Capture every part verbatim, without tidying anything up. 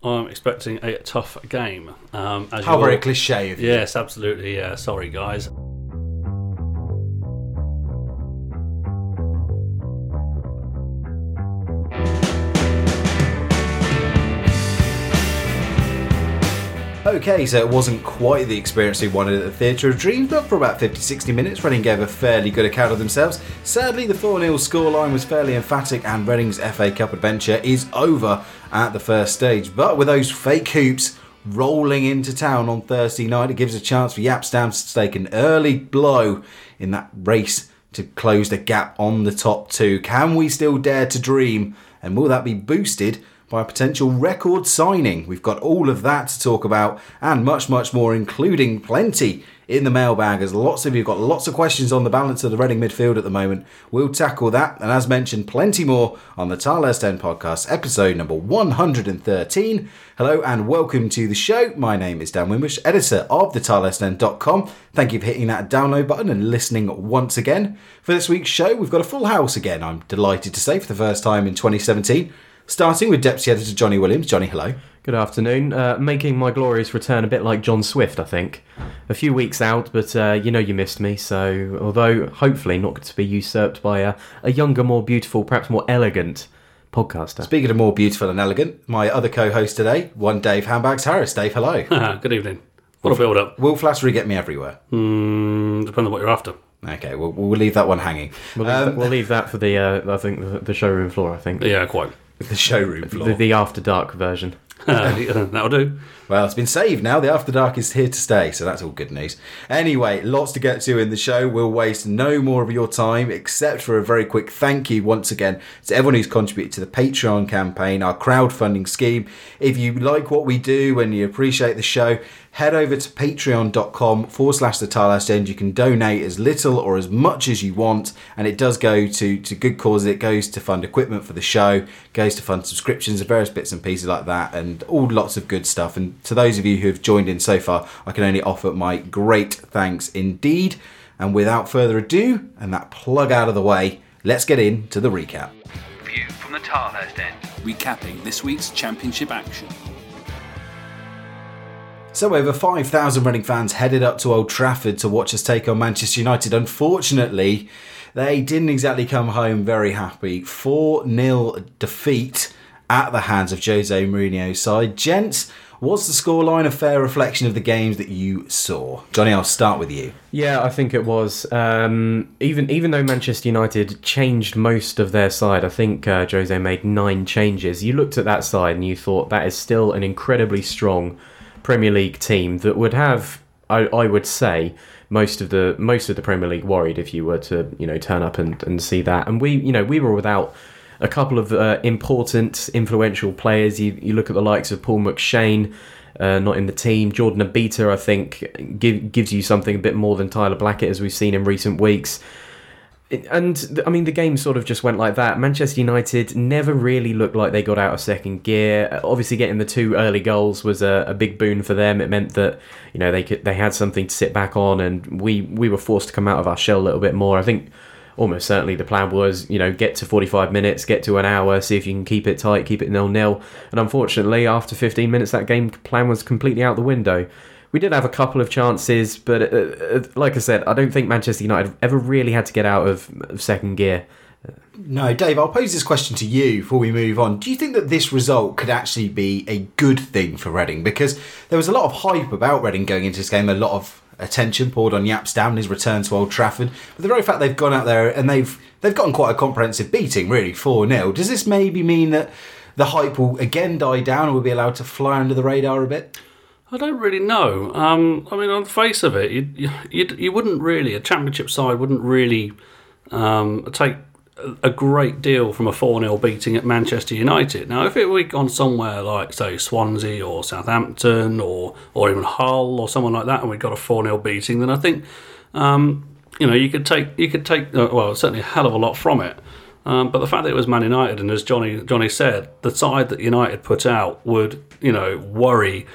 I'm expecting a tough game. Um, as How you very all... cliche of you. Yes, absolutely. Yeah, sorry, guys. Okay, so it wasn't quite the experience we wanted at the Theatre of Dreams, but for about fifty to sixty minutes, Reading gave a fairly good account of themselves. Sadly, the four nil scoreline was fairly emphatic, and Reading's F A Cup adventure is over at the first stage. But with those fake hoops rolling into town on Thursday night, it gives a chance for Jaap Stam to take an early blow in that race to close the gap on the top two. Can we still dare to dream? And will that be boosted by a potential record signing? We've got all of that to talk about and much, much more, including plenty in the mailbag, as lots of you have got lots of questions on the balance of the Reading midfield at the moment. We'll tackle that, and as mentioned, plenty more on the Tile West End podcast, episode number one hundred thirteen. Hello and welcome to the show. My name is Dan Wimbush, editor of the tile west end dot com. Thank you for hitting that download button and listening once again. For this week's show, we've got a full house again, I'm delighted to say, for the first time in twenty seventeen. Starting with Deputy Editor Johnny Williams. Johnny, hello. Good afternoon. Uh, making my glorious return a bit like John Swift, I think. A few weeks out, but uh, you know you missed me, so although hopefully not to be usurped by a, a younger, more beautiful, perhaps more elegant podcaster. Speaking of more beautiful and elegant, my other co-host today, one Dave Handbags Harris. Dave, hello. Good evening. What a build-up. Will flattery get me everywhere? Mm, depends on what you're after. Okay, we'll, we'll leave that one hanging. We'll leave, um, that, we'll leave that for the, uh, I think, the, the showroom floor, I think. Yeah, quite. The showroom floor. The, the After Dark version. That'll do. Well, it's been saved now. The After Dark is here to stay, so that's all good news. Anyway, lots to get to in the show. We'll waste no more of your time, except for a very quick thank you once again to everyone who's contributed to the Patreon campaign, our crowdfunding scheme. If you like what we do and you appreciate the show, head over to patreon.com forward slash the Tile West End. You can donate as little or as much as you want, and it does go to, to good causes. It goes to fund equipment for the show, goes to fund subscriptions and various bits and pieces like that, and all lots of good stuff. And to those of you who have joined in so far, I can only offer my great thanks indeed. And without further ado, and that plug out of the way, let's get into the recap. View from the Tile West End. Recapping this week's championship action. So over five thousand Reading fans headed up to Old Trafford to watch us take on Manchester United. Unfortunately, they didn't exactly come home very happy. four nil defeat at the hands of Jose Mourinho's side. Gents, was the scoreline a fair reflection of the games that you saw? Johnny, I'll start with you. Yeah, I think it was. Um, even even though Manchester United changed most of their side, I think uh, Jose made nine changes. You looked at that side and you thought that is still an incredibly strong Premier League team that would have, I, I would say, most of the most of the Premier League worried if you were to, you know, turn up and, and see that. And we, you know, we were without a couple of uh, important, influential players. You you look at the likes of Paul McShane, uh, not in the team. Jordan Abita, I think, give, gives you something a bit more than Tyler Blackett, as we've seen in recent weeks. And, I mean, the game sort of just went like that. Manchester United never really looked like they got out of second gear. Obviously, getting the two early goals was a, a big boon for them. It meant that, you know, they could they had something to sit back on, and we, we were forced to come out of our shell a little bit more. I think almost certainly the plan was, you know, get to forty-five minutes, get to an hour, see if you can keep it tight, keep it nil nil. And unfortunately, after fifteen minutes, that game plan was completely out the window. We did have a couple of chances, but uh, like I said, I don't think Manchester United ever really had to get out of, of second gear. No, Dave, I'll pose this question to you before we move on. Do you think that this result could actually be a good thing for Reading? Because there was a lot of hype about Reading going into this game, a lot of attention poured on Jaap Stam and his return to Old Trafford. But the very fact they've gone out there and they've they've gotten quite a comprehensive beating, really, four nil. Does this maybe mean that the hype will again die down and we'll be allowed to fly under the radar a bit? I don't really know. Um, I mean, on the face of it, you you you wouldn't really, a championship side wouldn't really um, take a great deal from a four nil beating at Manchester United. Now, if it were gone somewhere like, say, Swansea or Southampton or or even Hull or someone like that, and we got a four nil beating, then I think um, you know you could take you could take uh, well certainly a hell of a lot from it. Um, but the fact that it was Man United, and as Johnny Johnny said, the side that United put out would you know worry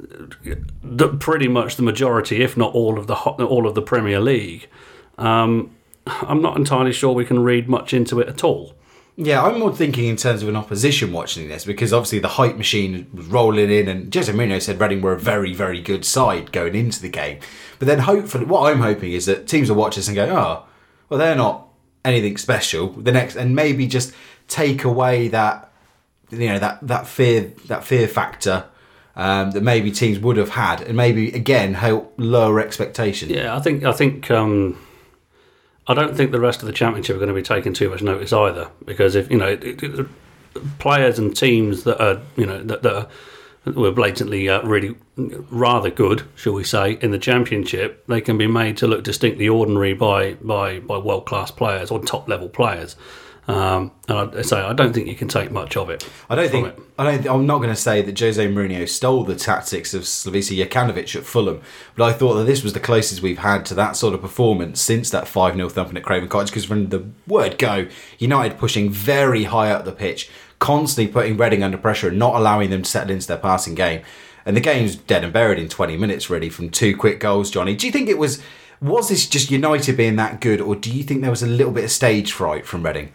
the, pretty much the majority, if not all of the all of the Premier League. Um, I'm not entirely sure we can read much into it at all. Yeah, I'm more thinking in terms of an opposition watching this, because obviously the hype machine was rolling in, and Jose Mourinho said Reading were a very, very good side going into the game. But then hopefully, what I'm hoping is that teams will watch this and go, oh, well, they're not anything special. The next, and maybe just take away that, you know, that, that fear, that fear factor um, that maybe teams would have had, and maybe again help lower expectations. Yeah, I think I think. Um... I don't think the rest of the championship are going to be taking too much notice either, because if you know it, it, players and teams that are you know that, that are, were blatantly uh, really rather good, shall we say, in the championship, they can be made to look distinctly ordinary by by, by world class players or top level players. Um, and I say I don't think you can take much of it. I don't think. It. I don't. I'm not going to say that Jose Mourinho stole the tactics of Slavisa Jokanovic at Fulham, but I thought that this was the closest we've had to that sort of performance since that five nil thumping at Craven Cottage. Because from the word go, United pushing very high up the pitch, constantly putting Reading under pressure and not allowing them to settle into their passing game. And the game's dead and buried in twenty minutes, really, from two quick goals. Johnny, do you think it was? Was this just United being that good, or do you think there was a little bit of stage fright from Reading?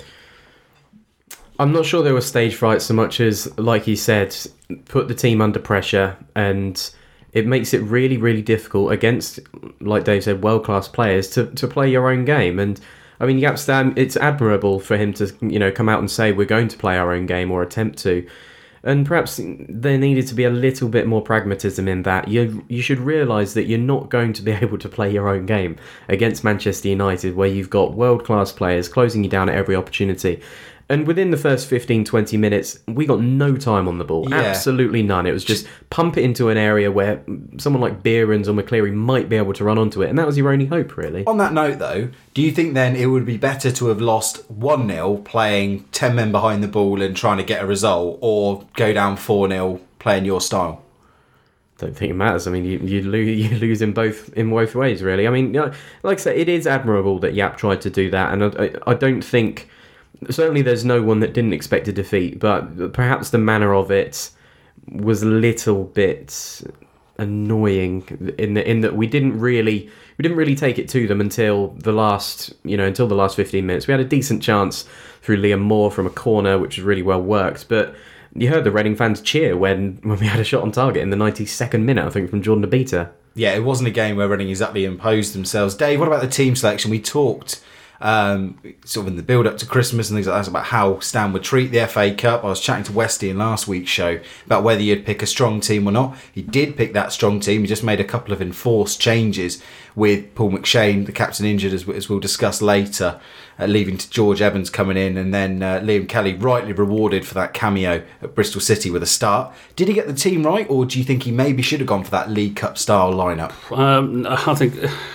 I'm not sure there was stage fright so much as, like he said, put the team under pressure, and it makes it really, really difficult against, like Dave said, world-class players to, to play your own game. And I mean, Jaap Stam, it's admirable for him to, you know, come out and say we're going to play our own game or attempt to. And perhaps there needed to be a little bit more pragmatism in that. You you should realise that you're not going to be able to play your own game against Manchester United, where you've got world-class players closing you down at every opportunity. And within the first fifteen, twenty minutes, we got no time on the ball. Yeah. Absolutely none. It was just pump it into an area where someone like Behrens or McCleary might be able to run onto it. And that was your only hope, really. On that note, though, do you think then it would be better to have lost one nil playing ten men behind the ball and trying to get a result, or go down four nil playing your style? Don't think it matters. I mean, you you lose, you lose in both in both ways, really. I mean, you know, like I said, it is admirable that Jaap tried to do that. And I, I, I don't think... Certainly there's no one that didn't expect a defeat, but perhaps the manner of it was a little bit annoying in the, in that we didn't really we didn't really take it to them until the last you know until the last fifteen minutes. We had a decent chance through Liam Moore from a corner, which was really well worked, but you heard the Reading fans cheer when, when we had a shot on target in the ninety-second minute, I think, from Jordan Abita. Yeah, it wasn't a game where Reading exactly imposed themselves. Dave, what about the team selection? We talked Um, sort of in the build up to Christmas and things like that, about how Stan would treat the F A Cup. I was chatting to Westy in last week's show about whether you'd pick a strong team or not. He did pick that strong team. He just made a couple of enforced changes, with Paul McShane, the captain, injured, as, as we'll discuss later, uh, leaving to George Evans coming in, and then uh, Liam Kelly rightly rewarded for that cameo at Bristol City with a start. Did he get the team right, or do you think he maybe should have gone for that League Cup style lineup? Um, I think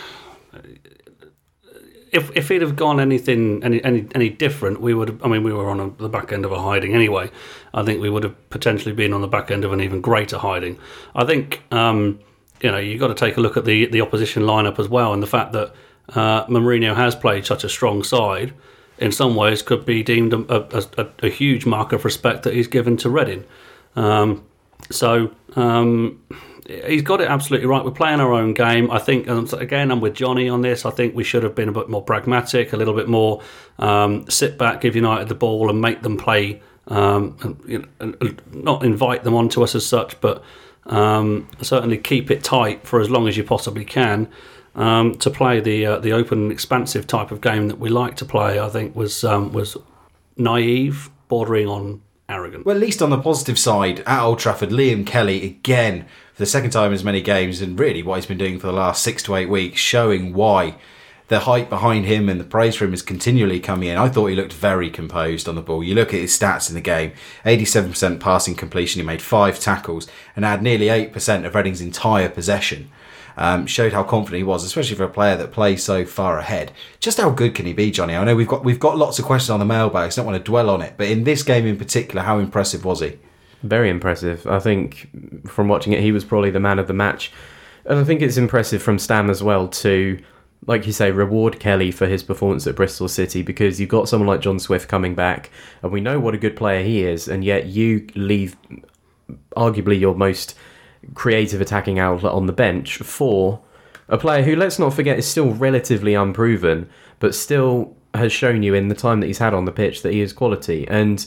If if he'd have gone anything any any, any different, we would. I mean, we were on a, the back end of a hiding anyway. I think we would have potentially been on the back end of an even greater hiding. I think um, you know you've got to take a look at the the opposition lineup as well, and the fact that uh, Mourinho has played such a strong side, in some ways, could be deemed a, a, a, a huge mark of respect that he's given to Reading. Um, so. Um, He's got it absolutely right. We're playing our own game. I think, and again, I'm with Johnny on this. I think we should have been a bit more pragmatic, a little bit more um, sit back, give United the ball, and make them play. Um, and, you know, and not invite them onto us as such, but um, certainly keep it tight for as long as you possibly can. Um, to play the uh, the open and expansive type of game that we like to play, I think was um, was naive, bordering on arrogant. Well, at least on the positive side, at Old Trafford, Liam Kelly again, for the second time in as many games, and really what he's been doing for the last six to eight weeks, showing why the hype behind him and the praise for him is continually coming in. I thought he looked very composed on the ball. You look at his stats in the game, eighty-seven percent passing completion, he made five tackles and had nearly eight percent of Reading's entire possession. Um, showed how confident he was, especially for a player that plays so far ahead. Just how good can he be, Johnny? I know we've got we've got lots of questions on the mailbag, so I don't want to dwell on it, but in this game in particular, how impressive was he? Very impressive. I think from watching it, he was probably the man of the match. And I think it's impressive from Stam as well to, like you say, reward Kelly for his performance at Bristol City, because you've got someone like John Swift coming back, and we know what a good player he is, and yet you leave arguably your most creative attacking outlet on the bench for a player who, let's not forget, is still relatively unproven, but still has shown you in the time that he's had on the pitch that he is quality. And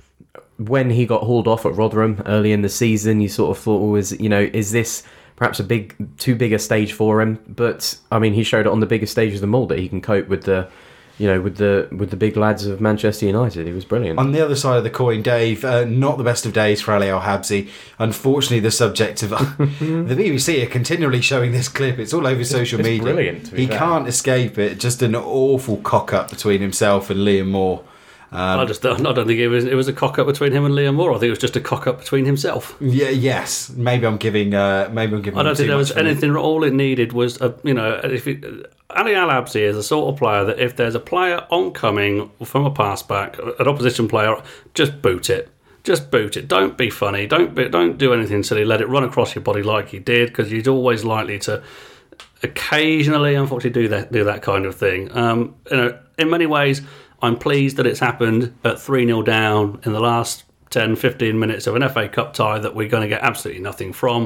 when he got hauled off at Rotherham early in the season, you sort of thought, well, is, you know, is this perhaps a big, too big a stage for him? But I mean, he showed it on the biggest stage of them all that he can cope with the, you know, with the with the big lads of Manchester United. He was brilliant. On the other side of the coin, Dave, uh, not the best of days for Ali Al-Habsi. Unfortunately, the subject of the B B C are continually showing this clip. It's all over social it's media. Brilliant. He fair. can't escape it. Just an awful cock up between himself and Liam Moore. Um, I just don't, I don't think it was it was a cock up between him and Liam Moore. I think it was just a cock up between himself. Yeah, yes. Maybe I'm giving. Uh, maybe I'm giving. I don't think there was anything. anything. All it needed was a, you know, if it, Ali Al-Habsi is the sort of player that if there's a player oncoming from a pass back, an opposition player, just boot it. Just boot it. Don't be funny. Don't be, don't do anything silly. Let it run across your body like he did, because he's always likely to occasionally, unfortunately, do that do that kind of thing. Um, you know, in many ways, I'm pleased that it's happened at three nil down in the last ten, fifteen minutes of an F A Cup tie that we're going to get absolutely nothing from.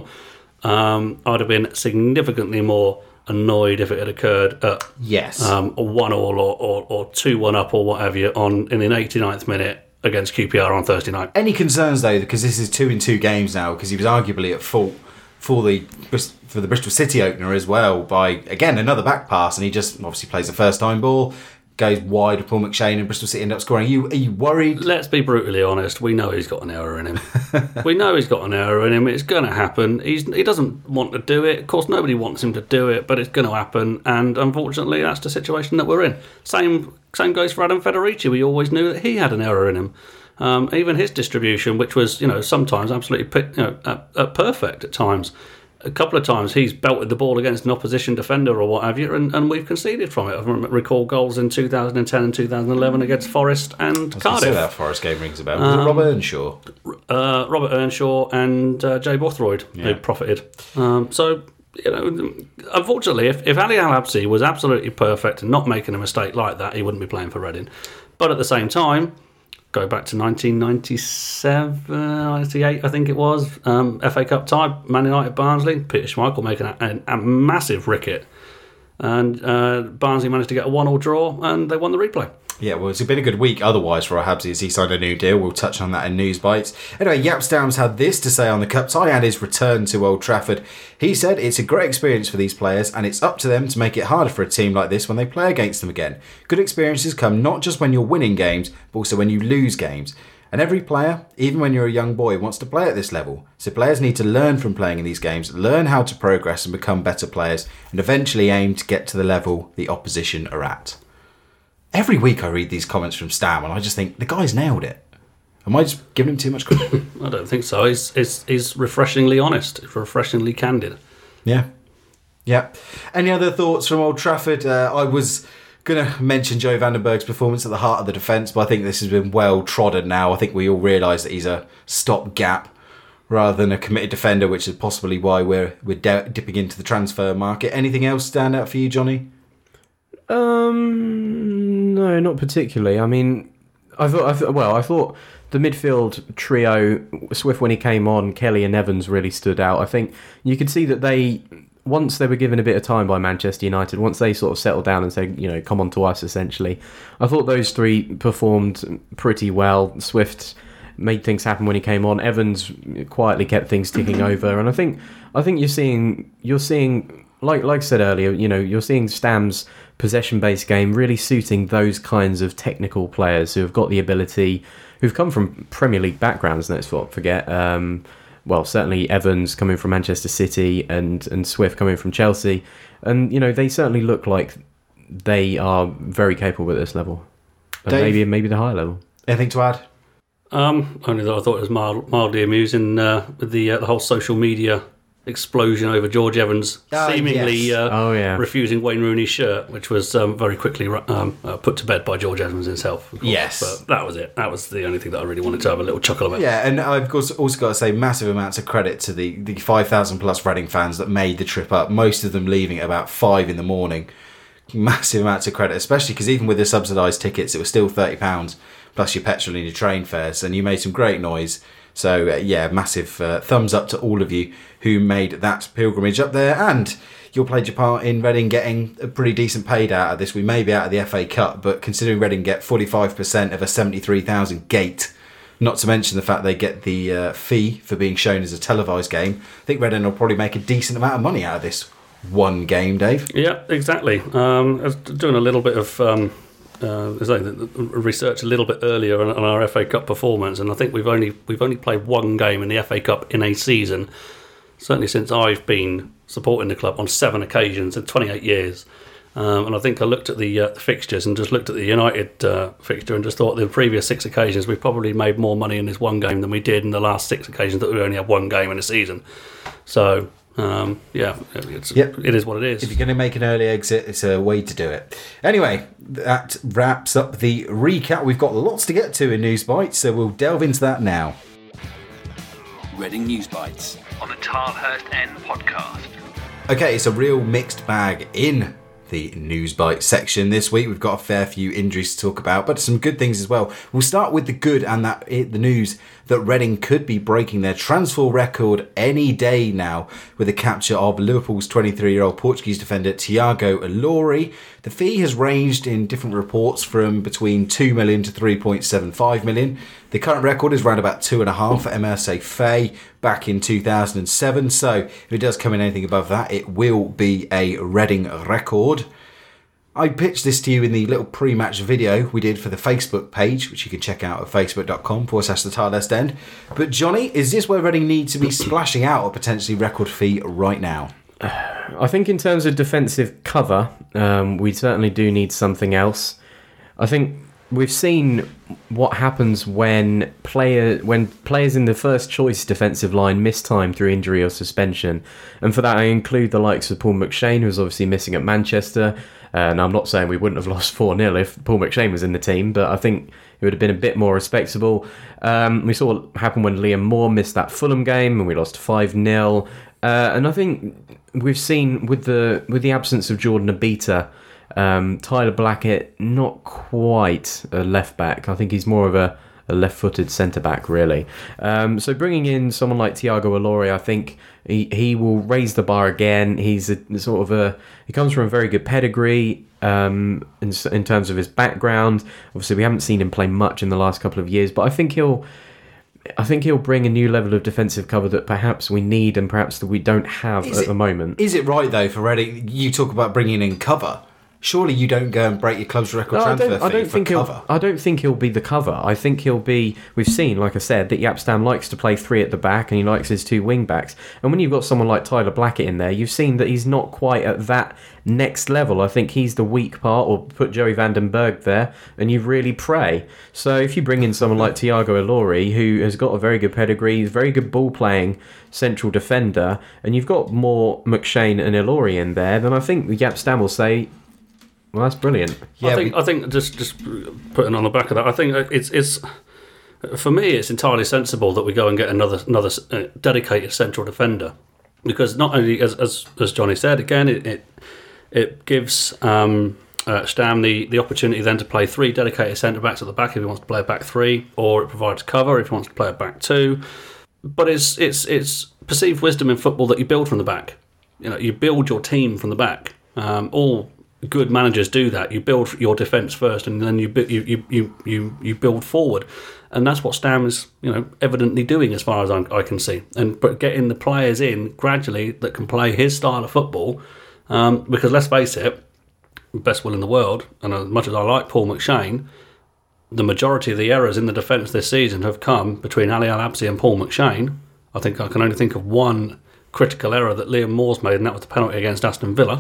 Um, I'd have been significantly more annoyed if it had occurred at yes. um, a one all or, or, or two one up or whatever you on in the eighty-ninth minute against Q P R on Thursday night. Any concerns, though, because this is two in two games now, because he was arguably at fault for the for the Bristol City opener as well by, again, another back pass, and he just obviously plays the first time ball, goes wide of Paul McShane, and Bristol City end up scoring. Are you, are you worried? Let's be brutally honest. We know he's got an error in him. we know he's got an error in him. It's going to happen. He's He doesn't want to do it. Of course, nobody wants him to do it, but it's going to happen. And unfortunately, that's the situation that we're in. Same same goes for Adam Federici. We always knew that he had an error in him. Um, even his distribution, which was, you know, sometimes absolutely you know, uh, uh, perfect at times. A couple of times he's belted the ball against an opposition defender or what have you, and, and we've conceded from it. I recall goals in two thousand ten and two thousand eleven against Forest and I Cardiff. That Forest game rings a bell. Was Um, it Robert Earnshaw? Uh, Robert Earnshaw and uh, Jay Bothroyd, Yeah. who profited. Um, so, you know, unfortunately, if, if Ali Al-Habsi was absolutely perfect and not making a mistake like that, he wouldn't be playing for Reading. But at the same time, go back to nineteen ninety-seven, ninety-eight, I think it was, um, F A Cup tie, Man United Barnsley, Peter Schmeichel making a, a, a massive ricket, and uh, Barnsley managed to get a one all draw, and they won the replay. Yeah, well, it's been a good week otherwise for Al-Habsi as he signed a new deal. We'll touch on that in News Bites. Anyway, Jaap Stam's had this to say on the Cup tie and his return to Old Trafford. He said it's a great experience for these players and it's up to them to make it harder for a team like this when they play against them again. Good experiences come not just when you're winning games, but also when you lose games. And every player, even when you're a young boy, wants to play at this level. So players need to learn from playing in these games, learn how to progress and become better players, and eventually aim to get to the level the opposition are at. Every week I read these comments from Stam and I just think, the guy's nailed it. Am I just giving him too much credit? I don't think so. He's, he's, he's refreshingly honest, refreshingly candid. Yeah. Yeah. Any other thoughts from Old Trafford? Uh, I was going to mention Joe Vandenberg's performance at the heart of the defence, but I think this has been well trodden now. I think we all realise that he's a stopgap rather than a committed defender, which is possibly why we're we're d- dipping into the transfer market. Anything else stand out for you, Johnny? Um, no, not particularly. I mean, I thought, I thought, well, I thought the midfield trio, Swift when he came on, Kelly and Evans really stood out. I think you could see that they, once they were given a bit of time by Manchester United, once they sort of settled down and said, you know, come on to us, essentially, I thought those three performed pretty well. Swift made things happen when he came on. Evans quietly kept things ticking over, and I think, I think you're seeing, you're seeing, like, like I said earlier, you know, you're seeing Stam's possession-based game really suiting those kinds of technical players who have got the ability, who've come from Premier League backgrounds, let's not forget. Um, well, certainly Evans coming from Manchester City and, and Swift coming from Chelsea. And, you know, they certainly look like they are very capable at this level. And Dave, maybe maybe the higher level. Anything to add? Um, only that I thought it was mild, mildly amusing uh, with the uh, the whole social media explosion over George Evans Ah, seemingly yes. uh, Oh, yeah. refusing Wayne Rooney's shirt, which was um, very quickly um, uh, put to bed by George Evans himself. Of course. Yes. But that was it. That was the only thing that I really wanted to have a little chuckle about. Yeah, and I've also also got to say massive amounts of credit to the, the five thousand plus Reading fans that made the trip up, most of them leaving at about five in the morning. Massive amounts of credit, especially because even with the subsidised tickets, it was still thirty pounds plus your petrol and your train fares, and you made some great noise. So, uh, yeah, massive uh, thumbs up to all of you who made that pilgrimage up there. And you all played your part in Reading getting a pretty decent paid out of this. We may be out of the F A Cup, but considering Reading get forty-five percent of a seventy-three thousand gate, not to mention the fact they get the uh, fee for being shown as a televised game, I think Reading will probably make a decent amount of money out of this one game, Dave. Yeah, exactly. Um, I was doing a little bit of... Um Uh, like research a little bit earlier on, on our F A Cup performance, and I think we've only we've only played one game in the F A Cup in a season, certainly since I've been supporting the club, on seven occasions in twenty-eight years. Um, and I think I looked at the, uh, the fixtures and just looked at the United uh, fixture and just thought the previous six occasions we've probably made more money in this one game than we did in the last six occasions that we only had one game in a season. So. Um, yeah, it's, yep. It is what it is. If you're going to make an early exit, it's a way to do it. Anyway, that wraps up the recap. We've got lots to get to in News Bites, so we'll delve into that now. Reading News Bites on the Tilehurst End podcast. Okay, it's a real mixed bag in the News Bite section this week. We've got a fair few injuries to talk about, but some good things as well. We'll start with the good and that the news that Reading could be breaking their transfer record any day now with the capture of Liverpool's twenty-three-year-old Portuguese defender Tiago Ilori. The fee has ranged in different reports from between two million to three point seven five million. The current record is around about two and a half for M S A Faye back in two thousand seven. So if it does come in anything above that, it will be a Reading record. I pitched this to you in the little pre-match video we did for the Facebook page, which you can check out at facebook.com forward slash the Tilehurst End. But Johnny, is this where Reading need to be splashing out a potentially record fee right now? I think in terms of defensive cover, um, we certainly do need something else. I think we've seen what happens when player when players in the first choice defensive line miss time through injury or suspension, and for that I include the likes of Paul McShane, who's obviously missing at Manchester. Uh, and I'm not saying we wouldn't have lost four nil if Paul McShane was in the team, but I think it would have been a bit more respectable. Um, we saw what happened when Liam Moore missed that Fulham game and we lost five nil. Uh, and I think we've seen with the with the absence of Jordan Abita, um, Tyler Blackett, not quite a left back. I think he's more of a, a left-footed centre-back, really. Um, so bringing in someone like Tiago Ilori, I think he, he will raise the bar again. He's a sort of a he comes from a very good pedigree um, in, in terms of his background. Obviously, we haven't seen him play much in the last couple of years, but I think he'll I think he'll bring a new level of defensive cover that perhaps we need and perhaps that we don't have is at it, the moment. Is it right, though, for Reading? You talk about bringing in cover. Surely you don't go and break your club's record No, transfer I don't, fee I don't for think cover. He'll, I don't think he'll be the cover. I think he'll be... We've seen, like I said, that Yapstam likes to play three at the back and he likes his two wing-backs. And when you've got someone like Tyler Blackett in there, you've seen that he's not quite at that next level. I think he's the weak part, or put Joey van den Berg there, and you really pray. So if you bring in someone like Tiago Ilori, who has got a very good pedigree, he's a very good ball-playing central defender, and you've got more McShane and Ilori in there, then I think Yapstam will say... Well, that's brilliant. Yeah, I think we... I think just just putting on the back of that, I think it's it's for me it's entirely sensible that we go and get another another dedicated central defender, because not only as as, as Johnny said again, it it, it gives um, uh, Stam the, the opportunity then to play three dedicated centre backs at the back if he wants to play a back three, or it provides cover if he wants to play a back two. But it's it's it's perceived wisdom in football that you build from the back. You know, you build your team from the back. Um, all good managers do that. You build your defence first, and then you you you you you build forward, and that's what Stam is, you know, evidently doing as far as I, I can see. And but getting the players in gradually that can play his style of football, um, because let's face it, best will in the world, and as much as I like Paul McShane, the majority of the errors in the defence this season have come between Ali Al-Absi and Paul McShane. I think I can only think of one critical error that Liam Moore's made, and that was the penalty against Aston Villa.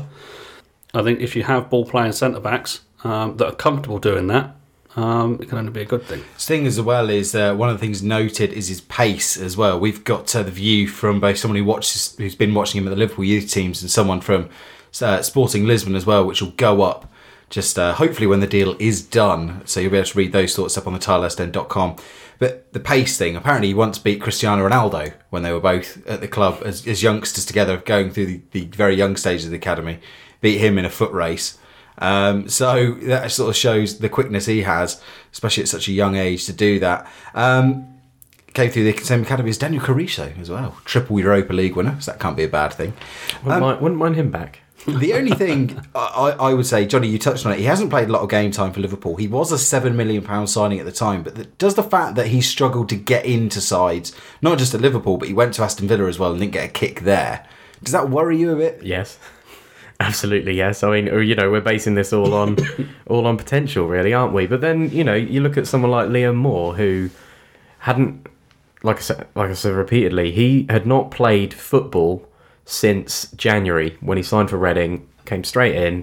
I think if you have ball-playing centre-backs um, that are comfortable doing that, um, it can only be a good thing. The thing as well is uh, one of the things noted is his pace as well. We've got uh, the view from both someone who watches, who's been watching him at the Liverpool youth teams, and someone from uh, Sporting Lisbon as well, which will go up just uh, hopefully when the deal is done. So you'll be able to read those thoughts up on the tilehurst end dot com. But the pace thing, apparently he once beat Cristiano Ronaldo when they were both at the club as, as youngsters together, going through the, the very young stages of the academy. Beat him in a foot race. Um, so that sort of shows the quickness he has, especially at such a young age, to do that. Um, came through the same academy as Daniel Carriço as well. Triple Europa League winner, so that can't be a bad thing. Wouldn't, Um, mind, wouldn't mind him back. The only thing I, I would say, Johnny, you touched on it, he hasn't played a lot of game time for Liverpool. He was a seven million pounds signing at the time, but the, does the fact that he struggled to get into sides, not just at Liverpool, but he went to Aston Villa as well and didn't get a kick there, does that worry you a bit? Yes. Absolutely, yes. I mean, you know, we're basing this all on all on potential, really, aren't we? But then, you know, you look at someone like Liam Moore, who hadn't, like I said, like I said repeatedly, he had not played football since January when he signed for Reading, came straight in,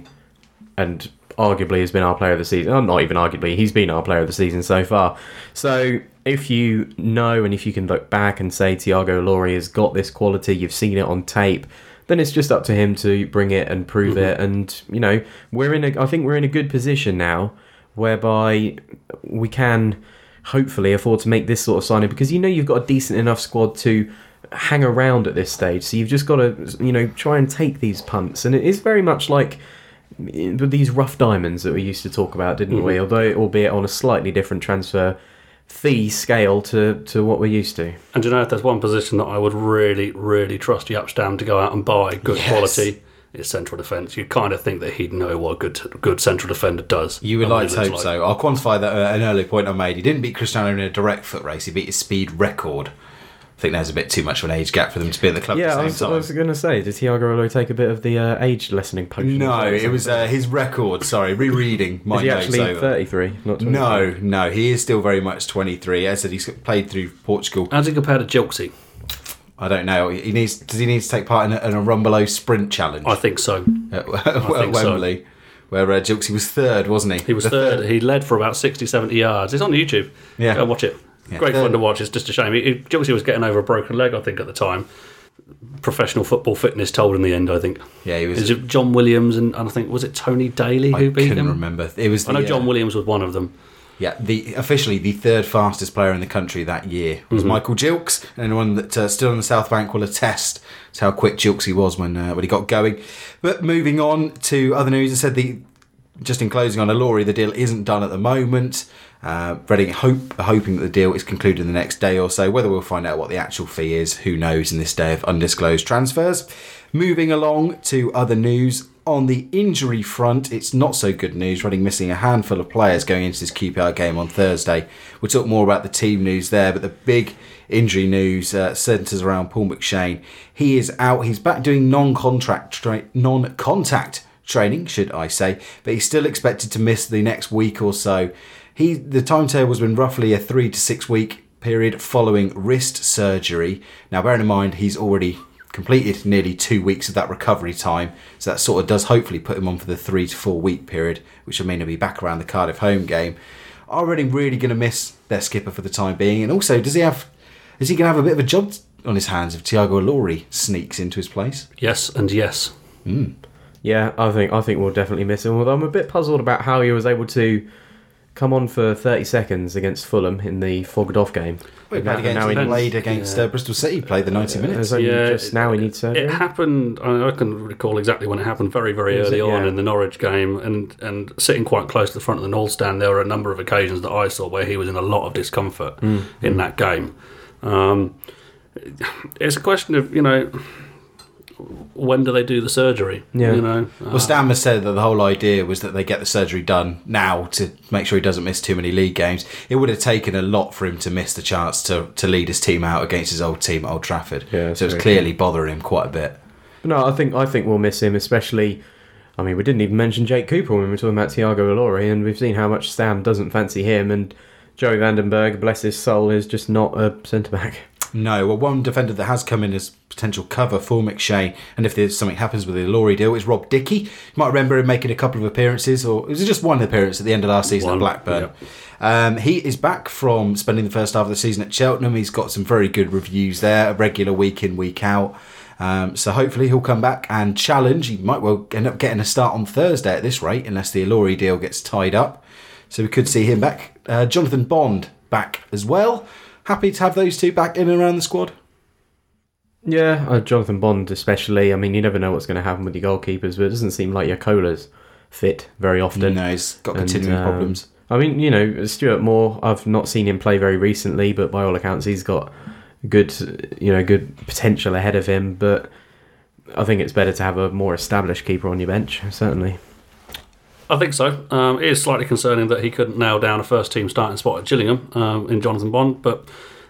and arguably has been our player of the season. Oh, not even arguably, he's been our player of the season so far. So if you know and if you can look back and say Thiago Lloris has got this quality, you've seen it on tape, then it's just up to him to bring it and prove mm-hmm. it. And, you know, we're in a, I think we're in a good position now whereby we can hopefully afford to make this sort of signing, because you know you've got a decent enough squad to hang around at this stage, so you've just got to, you know, try and take these punts. And it is very much like these rough diamonds that we used to talk about, didn't mm-hmm. we? Although, albeit on a slightly different transfer fee scale to, to what we're used to. And do you know, if there's one position that I would really, really trust Jaap Stam to go out and buy good yes. quality, it's central defence. You kind of think that he'd know what a good good central defender does. You would like to hope like. so. I'll quantify that uh, an earlier point I made. He didn't beat Cristiano in a direct foot race. He beat his speed record. I think there's a bit too much of an age gap for them to be at the club yeah, at the same I was, time. I was going to say, did Thiago Lloris take a bit of the uh, age lessening potion? No, it was uh, his record. Sorry, rereading my notes. Is he notes actually over. thirty-three? Not twenty-three? No, no, he is still very much twenty-three. As I said, he's played through Portugal. How's he compared to Gilksy? I don't know. He needs. Does he need to take part in a, in a run below sprint challenge? I think so. At, at Wembley, so. Where uh, Gilksy was third, wasn't he? He was third. third. He led for about sixty, seventy yards. It's on YouTube. Yeah, go watch it. Yeah, Great fun to watch. It's just a shame. Gilksy was getting over a broken leg, I think, at the time. Professional football fitness told in the end, I think. Yeah, he was. Is it John Williams and, and I think was it Tony Daly who I beat him? I couldn't remember. It was. The, I know John uh, Williams was one of them. Yeah, the officially the third fastest player in the country that year was mm-hmm. Michael Gilks, and anyone that uh, still on the South Bank will attest to how quick Gilksy was when uh, when he got going. But moving on to other news, I said the just in closing on Lloris, the deal isn't done at the moment. Uh, Reading hope hoping that the deal is concluded in the next day or so. Whether we'll find out what the actual fee is, who knows in this day of undisclosed transfers. Moving along to other news. On the injury front, it's not so good news. Reading missing a handful of players going into this Q P R game on Thursday. We'll talk more about the team news there, but the big injury news uh, centres around Paul McShane. He is out. He's back doing non-contract tra- non-contact training, should I say, but he's still expected to miss the next week or so. He the timetable has been roughly a three to six week period following wrist surgery. Now, bearing in mind he's already completed nearly two weeks of that recovery time, so that sort of does hopefully put him on for the three to four week period, which will mean he'll be back around the Cardiff home game. Are Reading really going to miss their skipper for the time being? And also, does he have? Is he going to have a bit of a job on his hands if Thiago Lloris sneaks into his place? Yes, and yes. Mm. Yeah, I think I think we'll definitely miss him. Although I'm a bit puzzled about how he was able to come on for thirty seconds against Fulham in the fogged off game. Well, he played against, now he played against yeah. uh, Bristol City, played the ninety minutes. Yeah, just now he needs surgery. It happened, I, mean, I can recall exactly when it happened, very, very early it, yeah. on in the Norwich game, and, and sitting quite close to the front of the North stand, there were a number of occasions that I saw where he was in a lot of discomfort mm. in that game. Um, it's a question of, you know, when do they do the surgery? Yeah. You know? Well, Stam has said that the whole idea was that they get the surgery done now to make sure he doesn't miss too many league games. It would have taken a lot for him to miss the chance to, to lead his team out against his old team at Old Trafford. Yeah, so it's clearly true. bothering him quite a bit. No, I think I think we'll miss him, especially. I mean, we didn't even mention Jake Cooper when we were talking about Thiago Lloris, and we've seen how much Stam doesn't fancy him. And Joey Vandenberg, bless his soul, is just not a centre back. No, well, one defender that has come in as potential cover for McShane, and if there's something happens with the Lloris deal, is Rob Dickey. You might remember him making a couple of appearances, or was it just one appearance at the end of last season one, at Blackburn? Yep. Um, he is back from spending the first half of the season at Cheltenham. He's got some very good reviews there, a regular week in, week out. Um, so hopefully he'll come back and challenge. He might well end up getting a start on Thursday at this rate, unless the Lloris deal gets tied up. So we could see him back. Uh, Jonathan Bond back as well. Happy to have those two back in and around the squad. Yeah, uh, Jonathan Bond especially. I mean, you never know what's going to happen with your goalkeepers, but it doesn't seem like your Cola's fit very often. No, he's got and, continuing um, problems. I mean, you know, Stuart Moore, I've not seen him play very recently, but by all accounts, he's got good, you know, good potential ahead of him. But I think it's better to have a more established keeper on your bench, certainly. I think so. Um, it is slightly concerning that he couldn't nail down a first-team starting spot at Gillingham um, in Jonathan Bond, but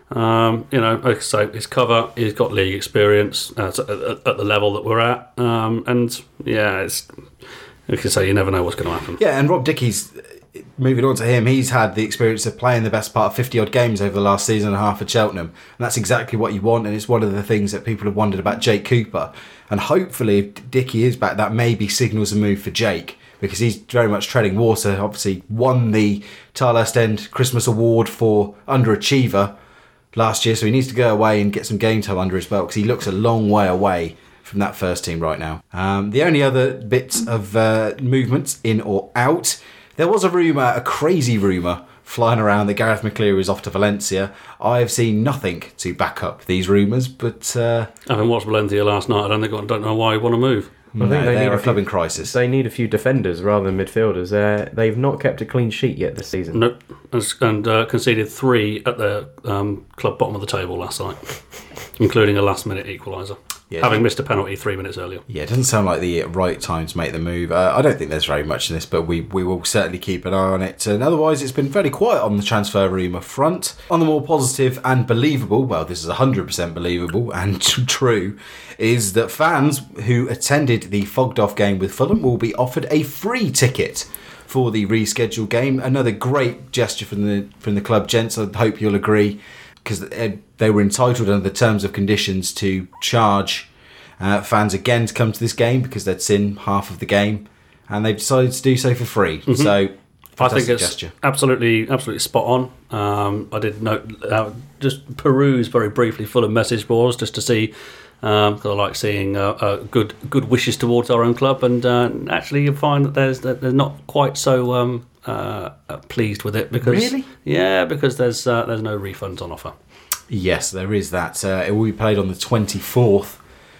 um, you know, like I say, his cover, he's got league experience uh, at, at, at the level that we're at, um, and yeah, it's like I say, you never know what's going to happen. Yeah, and Rob Dickey's, moving on to him, he's had the experience of playing the best part of fifty-odd games over the last season and a half at Cheltenham, and that's exactly what you want, and it's one of the things that people have wondered about Jake Cooper, and hopefully if Dickey is back, that maybe signals a move for Jake, because he's very much treading water. Obviously won the Tilehurst End Christmas Award for underachiever last year, so he needs to go away and get some game time under his belt, because he looks a long way away from that first team right now. Um, the only other bits of uh, movements in or out, there was a rumour, a crazy rumour, flying around that Gareth McCleary is off to Valencia. I have seen nothing to back up these rumours, but... Uh, Having watched Valencia last night, I don't think I don't know why he want to move. I think no, they they're need a a club few, in crisis. They need a few defenders rather than midfielders. Uh, they've not kept a clean sheet yet this season. Nope, and uh, conceded three at the um, club bottom of the table last night, including a last-minute equaliser. Yeah. Having missed a penalty three minutes earlier. Yeah, it doesn't sound like the right time to make the move. Uh, I don't think there's very much in this, but we, we will certainly keep an eye on it. And otherwise, it's been fairly quiet on the transfer rumour front. On the more positive and believable, well, this is one hundred percent believable and true, is that fans who attended the fogged off game with Fulham will be offered a free ticket for the rescheduled game. Another great gesture from the from the club, gents. I hope you'll agree, because they were entitled under the terms of conditions to charge uh, fans again to come to this game because they'd seen half of the game, and they've decided to do so for free. Mm-hmm. So, I think it's gesture. absolutely, absolutely spot on. Um, I did note, uh, just peruse very briefly Fulham message boards just to see. Um, cause I like seeing uh, uh, good good wishes towards our own club, and uh, actually you find that there's that they're not quite so um, uh, pleased with it because really, yeah, because there's uh, there's no refunds on offer. Yes, there is that. Uh, it will be played on the twenty-fourth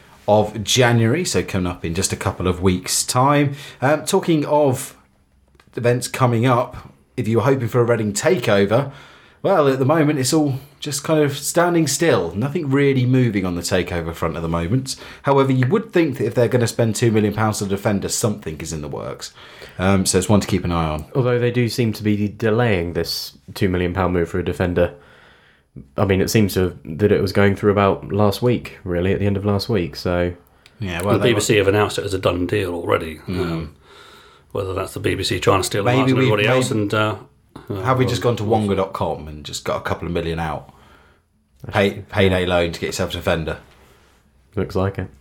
of January, so coming up in just a couple of weeks' time. Um, talking of events coming up, if you were hoping for a Reading takeover, well, at the moment it's all just kind of standing still. Nothing really moving on the takeover front at the moment. However, you would think that if they're going to spend two million pounds on a defender, something is in the works. Um, so it's one to keep an eye on. Although they do seem to be delaying this two million pounds move for a defender. I mean, it seems to that it was going through about last week, really, at the end of last week. So, yeah, well, the B B C have announced it as a done deal already. Mm. Um, whether that's the B B C trying to steal the market from everybody else, and uh, have we just gone to Wonga dot com and just got a couple of million out? Pay payday loan to get yourself a defender. Looks like it.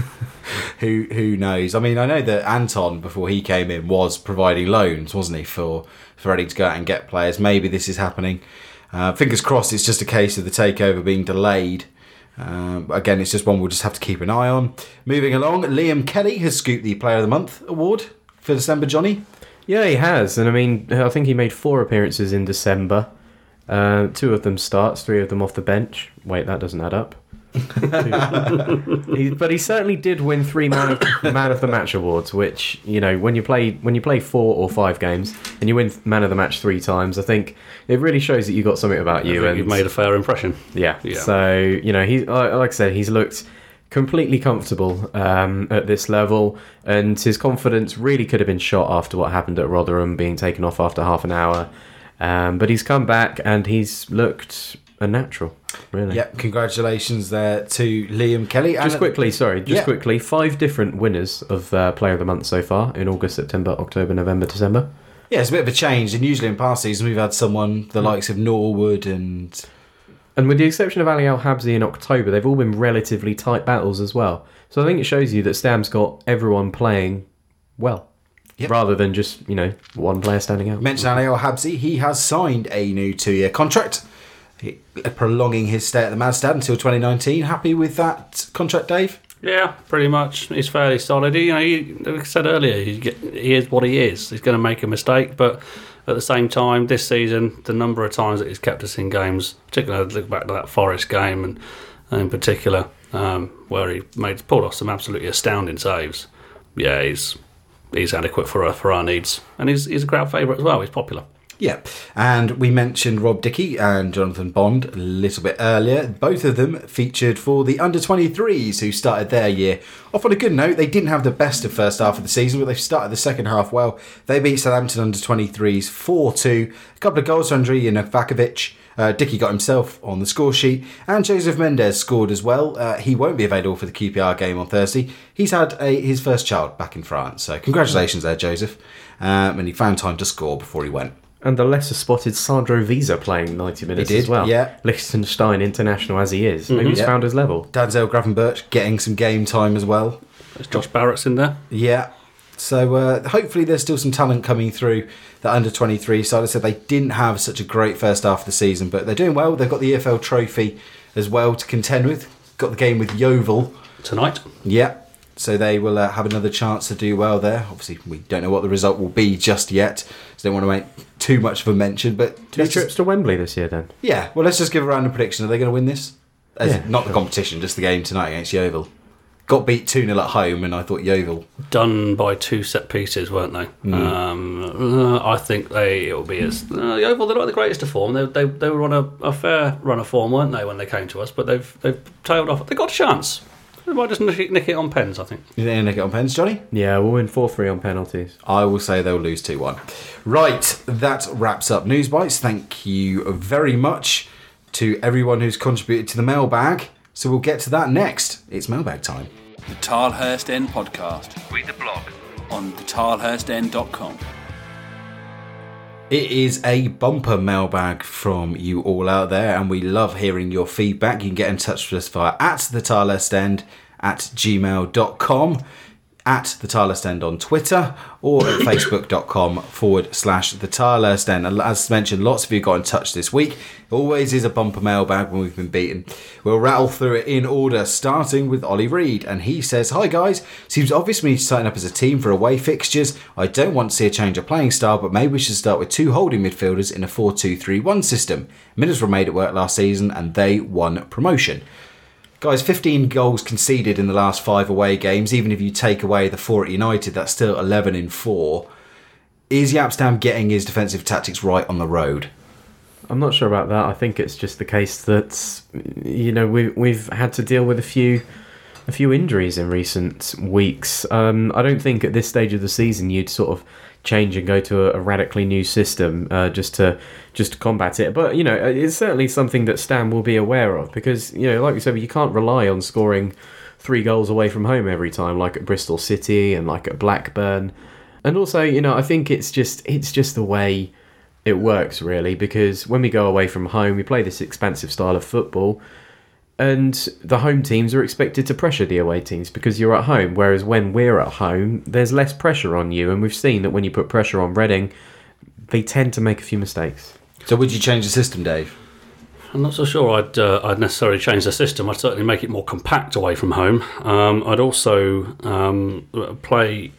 who who knows? I mean, I know that Anton, before he came in, was providing loans, wasn't he, for for Reading to go out and get players. Maybe this is happening. Uh, fingers crossed it's just a case of the takeover being delayed. Um, again, it's just one we'll just have to keep an eye on. Moving along, Liam Kelly has scooped the Player of the Month award for December, Johnny. Yeah, he has. And I mean, I think he made four appearances in December. Uh, two of them starts, three of them off the bench. Wait, that doesn't add up. he, but he certainly did win three man of, man of the match awards, which, you know, when you play when you play four or five games and you win man of the match three times, I think it really shows that you got something about you. I think and you've made a fair impression. Yeah. yeah. So, you know, he like I said, he's looked completely comfortable um, at this level, and his confidence really could have been shot after what happened at Rotherham, being taken off after half an hour. Um, but he's come back and he's looked a natural, really. Yeah, congratulations there to Liam Kelly. Just and quickly, sorry, just yeah. quickly, five different winners of uh, Player of the Month so far in August, September, October, November, December. Yeah, it's a bit of a change, and usually in past seasons we've had someone, the likes of Norwood and... And with the exception of Ali Al-Habsi in October, they've all been relatively tight battles as well. So I think it shows you that Stam's got everyone playing well. Yep. Rather than just, you know, one player standing out. Mention Ali Al-Habsi, he has signed a new two-year contract, he, prolonging his stay at the Mazdad until twenty nineteen. Happy with that contract, Dave? Yeah, pretty much. He's fairly solid. He, you know, he, like I said earlier, he, get, he is what he is. He's going to make a mistake, but at the same time, this season, the number of times that he's kept us in games, particularly look back to that Forest game, and, and in particular, um, where he made pulled off some absolutely astounding saves. Yeah, he's he's adequate for our, for our needs, and he's he's a crowd favourite as well. He's popular. Yeah, and we mentioned Rob Dickey and Jonathan Bond a little bit earlier. Both of them featured for the under twenty-threes who started their year off on a good note. They didn't have the best of first half of the season, but they started the second half well. They beat Southampton under twenty-threes four two. A couple of goals from Andrei Novakovic. Uh, Dickey got himself on the score sheet, and Joseph Mendes scored as well. Uh, he won't be available for the Q P R game on Thursday. He's had a, his first child back in France, so congratulations there, Joseph. Um, and he found time to score before he went. And the lesser spotted Sandro Visa playing ninety minutes He did, as well. yeah. Liechtenstein international as he is. Mm-hmm. Maybe he's Yeah. found his level. Denzel Gravenberch getting some game time as well. There's Josh Barrett's in there. Yeah. So uh, hopefully there's still some talent coming through the under twenty-three side. I said they didn't have such a great first half of the season, but they're doing well. They've got the E F L trophy as well to contend with. Got the game with Yeovil. Tonight. Yeah. So they will uh, have another chance to do well there. Obviously, we don't know what the result will be just yet, so don't want to make too much of a mention. But Two let's trips just- to Wembley this year then. yeah, well, let's just give a random prediction. Are they going to win this? As Yeah, not the competition, just the game tonight against Yeovil. Got beat two nil at home, and I thought Yeovil. Done by two set pieces, weren't they? Mm. Um, uh, I think they it'll be as uh, Yeovil. They're not the greatest of form. They they, they were on a, a fair run of form, weren't they, when they came to us? But they've they've tailed off. They got a chance. They might just nick it, nick it on pens, I think. You think they're going to get on pens, Johnny? Yeah, we'll win four three on penalties. I will say they'll lose two one. Right, that wraps up News Bites. Thank you very much to everyone who's contributed to the mailbag. So we'll get to that next. It's mailbag time. The Tilehurst End Podcast Read the blog. on the tilehurst end dot com. It is a bumper mailbag from you all out there, and we love hearing your feedback. You can get in touch with us via at the Tilehurst End at gmail dot com, at the Tilehurst End on Twitter, or at facebook.com forward slash the Tilehurst End. And as mentioned, lots of you got in touch this week. It always is a bumper mailbag when we've been beaten. We'll rattle through it in order, starting with Ollie Reed. And he says, "Hi guys, seems obvious we need to sign up as a team for away fixtures. I don't want to see a change of playing style, but maybe we should start with two holding midfielders in a four two three one system. Middlesbrough made it work last season and they won promotion. Guys, fifteen goals conceded in the last five away games. Even if you take away the four at United, that's still eleven in four. Is Yapstam getting his defensive tactics right on the road?" I'm not sure about that. I think it's just the case that, you know, we we've had to deal with a few a few injuries in recent weeks. Um, I don't think at this stage of the season you'd sort of change and go to a, a radically new system uh, just to just to combat it. But you know, it's certainly something that Stan will be aware of because, you know, like we said, you can't rely on scoring three goals away from home every time, like at Bristol City and like at Blackburn. And also, you know, I think it's just it's just the way it works really, because when we go away from home, we play this expansive style of football. And the home teams are expected to pressure the away teams because you're at home, whereas when we're at home, there's less pressure on you. And we've seen that when you put pressure on Reading, they tend to make a few mistakes. So would you change the system, Dave? I'm not so sure I'd uh, I'd necessarily change the system. I'd certainly make it more compact away from home. Um, I'd also um, play.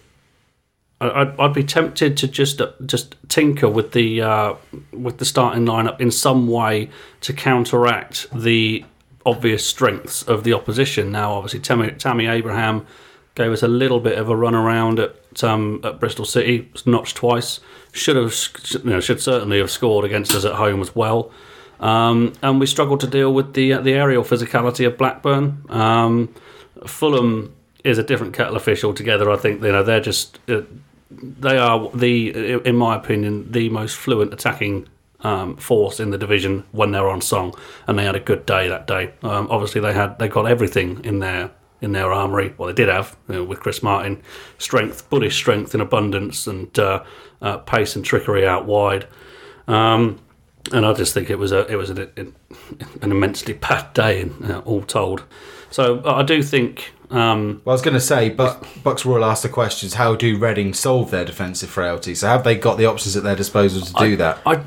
I'd, I'd be tempted to just uh, just tinker with the uh, with the starting lineup in some way to counteract the obvious strengths of the opposition. Now, obviously, Tammy, Tammy Abraham gave us a little bit of a run around at um, at Bristol City. Was notched twice. Should have, you know, should certainly have scored against us at home as well. Um, and we struggled to deal with the uh, the aerial physicality of Blackburn. Um, Fulham is a different kettle of fish altogether. I think, you know, they're just uh, they are the, in my opinion, the most fluent attacking Um, force in the division when they're on song, and they had a good day that day. Um, obviously, they had they got everything in their in their armoury. Well, they did have, you know, with Chris Martin, strength, bullish strength in abundance, and uh, uh, pace and trickery out wide. Um, and I just think it was a it was an, an immensely bad day, uh, all told. So I do think. Um, Well, I was going to say, but Bucks Royal asked the questions, how do Reading solve their defensive frailty? So have they got the options at their disposal to do I, that? I,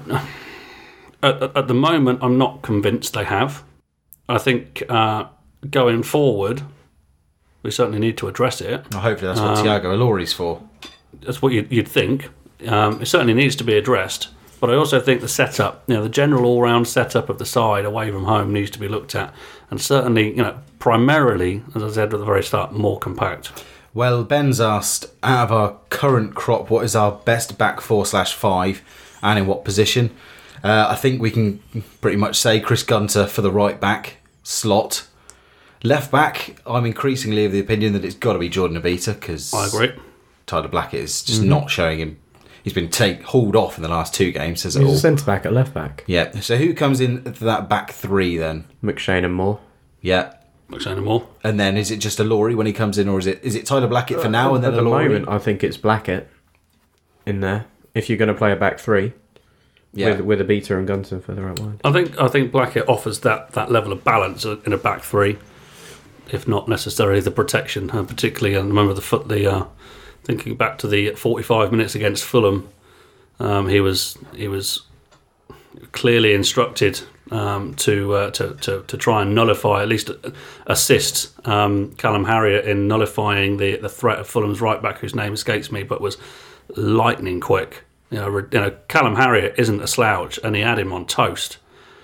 at, at the moment, I'm not convinced they have. I think uh, going forward, we certainly need to address it. Well, hopefully that's what Um, Thiago Ilori's for. That's what you'd, you'd think. Um, it certainly needs to be addressed. But I also think the setup, you know, the general all-round setup of the side away from home needs to be looked at. And certainly, you know, primarily, as I said at the very start, more compact. Well, Ben's asked, out of our current crop, what is our best back four slash five? and in what position. Uh, I think we can pretty much say Chris Gunter for the right back slot. Left back, I'm increasingly of the opinion that it's got to be Jordan Obita, because I agree. Tyler Blackett is just mm-hmm. not showing him. He's been take, hauled off in the last two games. Says He's it all. a centre back at left back. Yeah. So who comes in to that back three then? McShane and Moore. Yeah. McShane and Moore. And then is it just a Laurie when he comes in, or is it is it Tyler Blackett for now uh, and then at a the Laurie? moment? I think it's Blackett in there. If you're going to play a back three, yeah, with with a Obita and Gunter for the right wide. I think I think Blackett offers that, that level of balance in a back three, if not necessarily the protection, and particularly I remember the foot the uh, thinking back to the forty-five minutes against Fulham, um, he was he was clearly instructed um, to, uh, to to to try and nullify, at least assist um, Callum Harriott in nullifying the the threat of Fulham's right back, whose name escapes me, but was lightning quick. You know, you know, Callum Harriott isn't a slouch, and he had him on toast.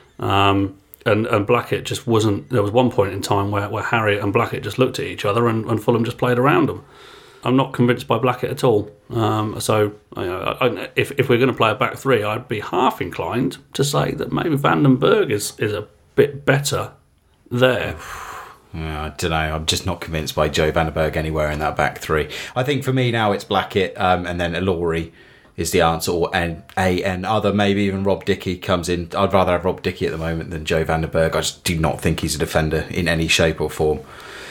Um, and, and Blackett just wasn't. There was one point in time where, where Harriott and Blackett just looked at each other, and, and Fulham just played around them. I'm not convinced by Blackett at all. Um, so, you know, I, if if we're going to play a back three, I'd be half inclined to say that maybe Vandenberg is is a bit better there. Yeah, I don't know. I'm just not convinced by Joe Vandenberg anywhere in that back three. I think for me now it's Blackett um, and then Ilori is the answer, or and a and other, maybe even Rob Dickey comes in. I'd rather have Rob Dickey at the moment than Joe Vandenberg. I just do not think he's a defender in any shape or form.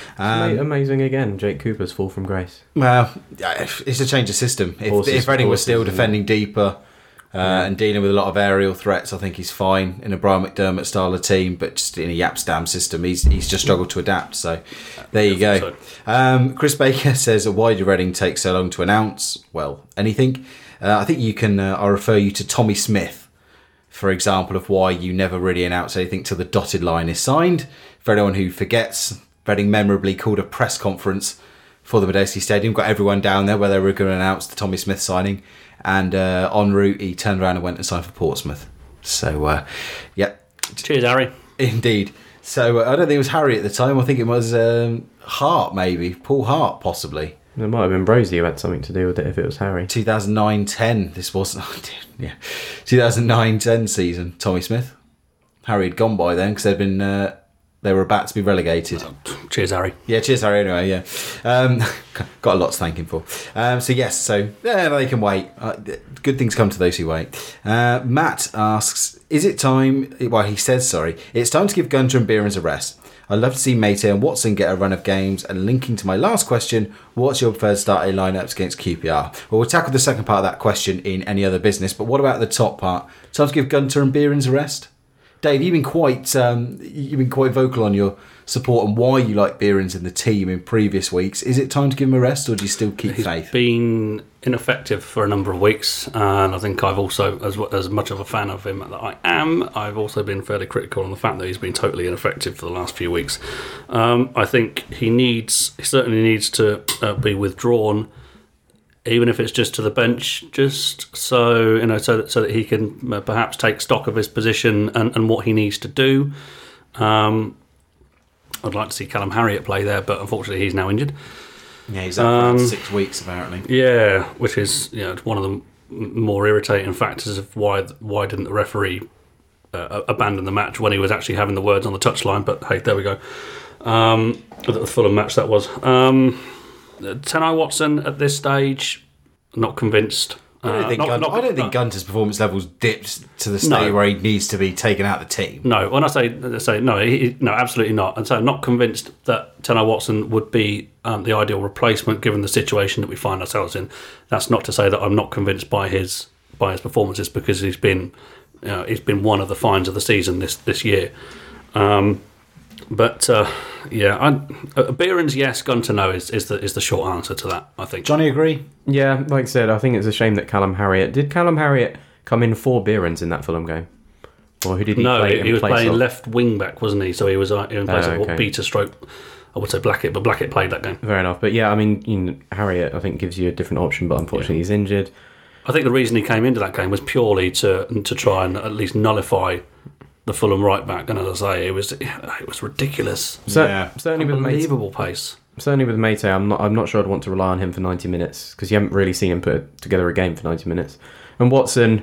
Um, Amazing again, Jake Cooper's fall from grace. Well, it's a change of system. If, horses, if Reading was horses, still defending deeper uh, yeah. and dealing with a lot of aerial threats, I think he's fine in a Brian McDermott style of team. But just in a Yapstam system, he's he's just struggled to adapt. So there you go. Um, Chris Baker says, "Why did Reading take so long to announce?" Well, anything. Uh, I think you can. Uh, I'll refer you to Tommy Smith, for example, of why you never really announce anything till the dotted line is signed. For anyone who forgets, Reading memorably called a press conference for the Medeski Stadium, got everyone down there where they were going to announce the Tommy Smith signing, and uh, en route he turned around and went and signed for Portsmouth. So, uh, yeah. Cheers, Harry. Indeed. So uh, I don't think it was Harry at the time. I think it was um, Hart, maybe Paul Hart, possibly. It might have been Brosey who had something to do with it if it was Harry. two thousand nine ten, this wasn't, yeah, two thousand nine ten season, Tommy Smith. Harry had gone by then because they'd been, uh, they were about to be relegated. Oh, cheers, Harry. Yeah, cheers, Harry, anyway, yeah. Um, got a lot to thank him for. Um, so, yes, so, yeah, they can wait. Uh, good things come to those who wait. Uh, Matt asks, is it time, well, he says, sorry, it's time to give Gunter and Behrens a rest. I'd love to see Mate and Watson get a run of games. And linking to my last question, what's your preferred starting lineups against Q P R? Well, we'll tackle the second part of that question in any other business. But what about the top part? Time to give Gunter and Behrens a rest? Dave, you've been quite um, you've been quite vocal on your support and why you like Behrens in the team in previous weeks. Is it time to give him a rest, or do you still keep He's faith? Been ineffective for a number of weeks, and I think I've also, as as much of a fan of him that I am, I've also been fairly critical on the fact that he's been totally ineffective for the last few weeks. Um, I think he needs, he certainly needs to uh, be withdrawn, even if it's just to the bench, just so you know, so that so that he can uh, perhaps take stock of his position and, and what he needs to do. Um, I'd like to see Callum Harriott play there, but unfortunately he's now injured. Yeah, he's out um, for six weeks apparently. Yeah, which is you know one of the more irritating factors of why why didn't the referee uh, abandon the match when he was actually having the words on the touchline? But hey, there we go. Um, the Fulham match that was. Um, Tenai Watson at this stage, not convinced. I don't think, uh, not, Gun- not, I don't think no. Gunter's performance levels dipped to the state No. where he needs to be taken out of the team. No, when I say say no, he, no, absolutely not. And so, I'm not convinced that Tenai Watson would be um, the ideal replacement given the situation that we find ourselves in. That's not to say that I'm not convinced by his by his performances, because he's been you know, he's been one of the finds of the season this this year. Um, but uh, yeah, I, uh, Behrens yes, Gunter no is, is the is the short answer to that. I think. Johnny, agree? Yeah, like I said, I think it's a shame that Callum Harriott... Did Callum Harriott come in for Behrens in that Fulham game? Or who did he no, play he, in he was place playing of? left wing back, wasn't he? So he was uh, in place Oh, of okay. what, Beta stroke, I would say Blackett, but Blackett played that game. Fair enough. But yeah, I mean, you know, Harriott, I think, gives you a different option, but unfortunately Yeah. he's injured. I think the reason he came into that game was purely to to try and at least nullify the Fulham right back, and as I say, it was it was ridiculous. So, Yeah. Certainly with Mate, Unbelievable pace. certainly with Mate, I'm not I'm not sure I'd want to rely on him for ninety minutes, because you haven't really seen him put together a game for ninety minutes. And Watson,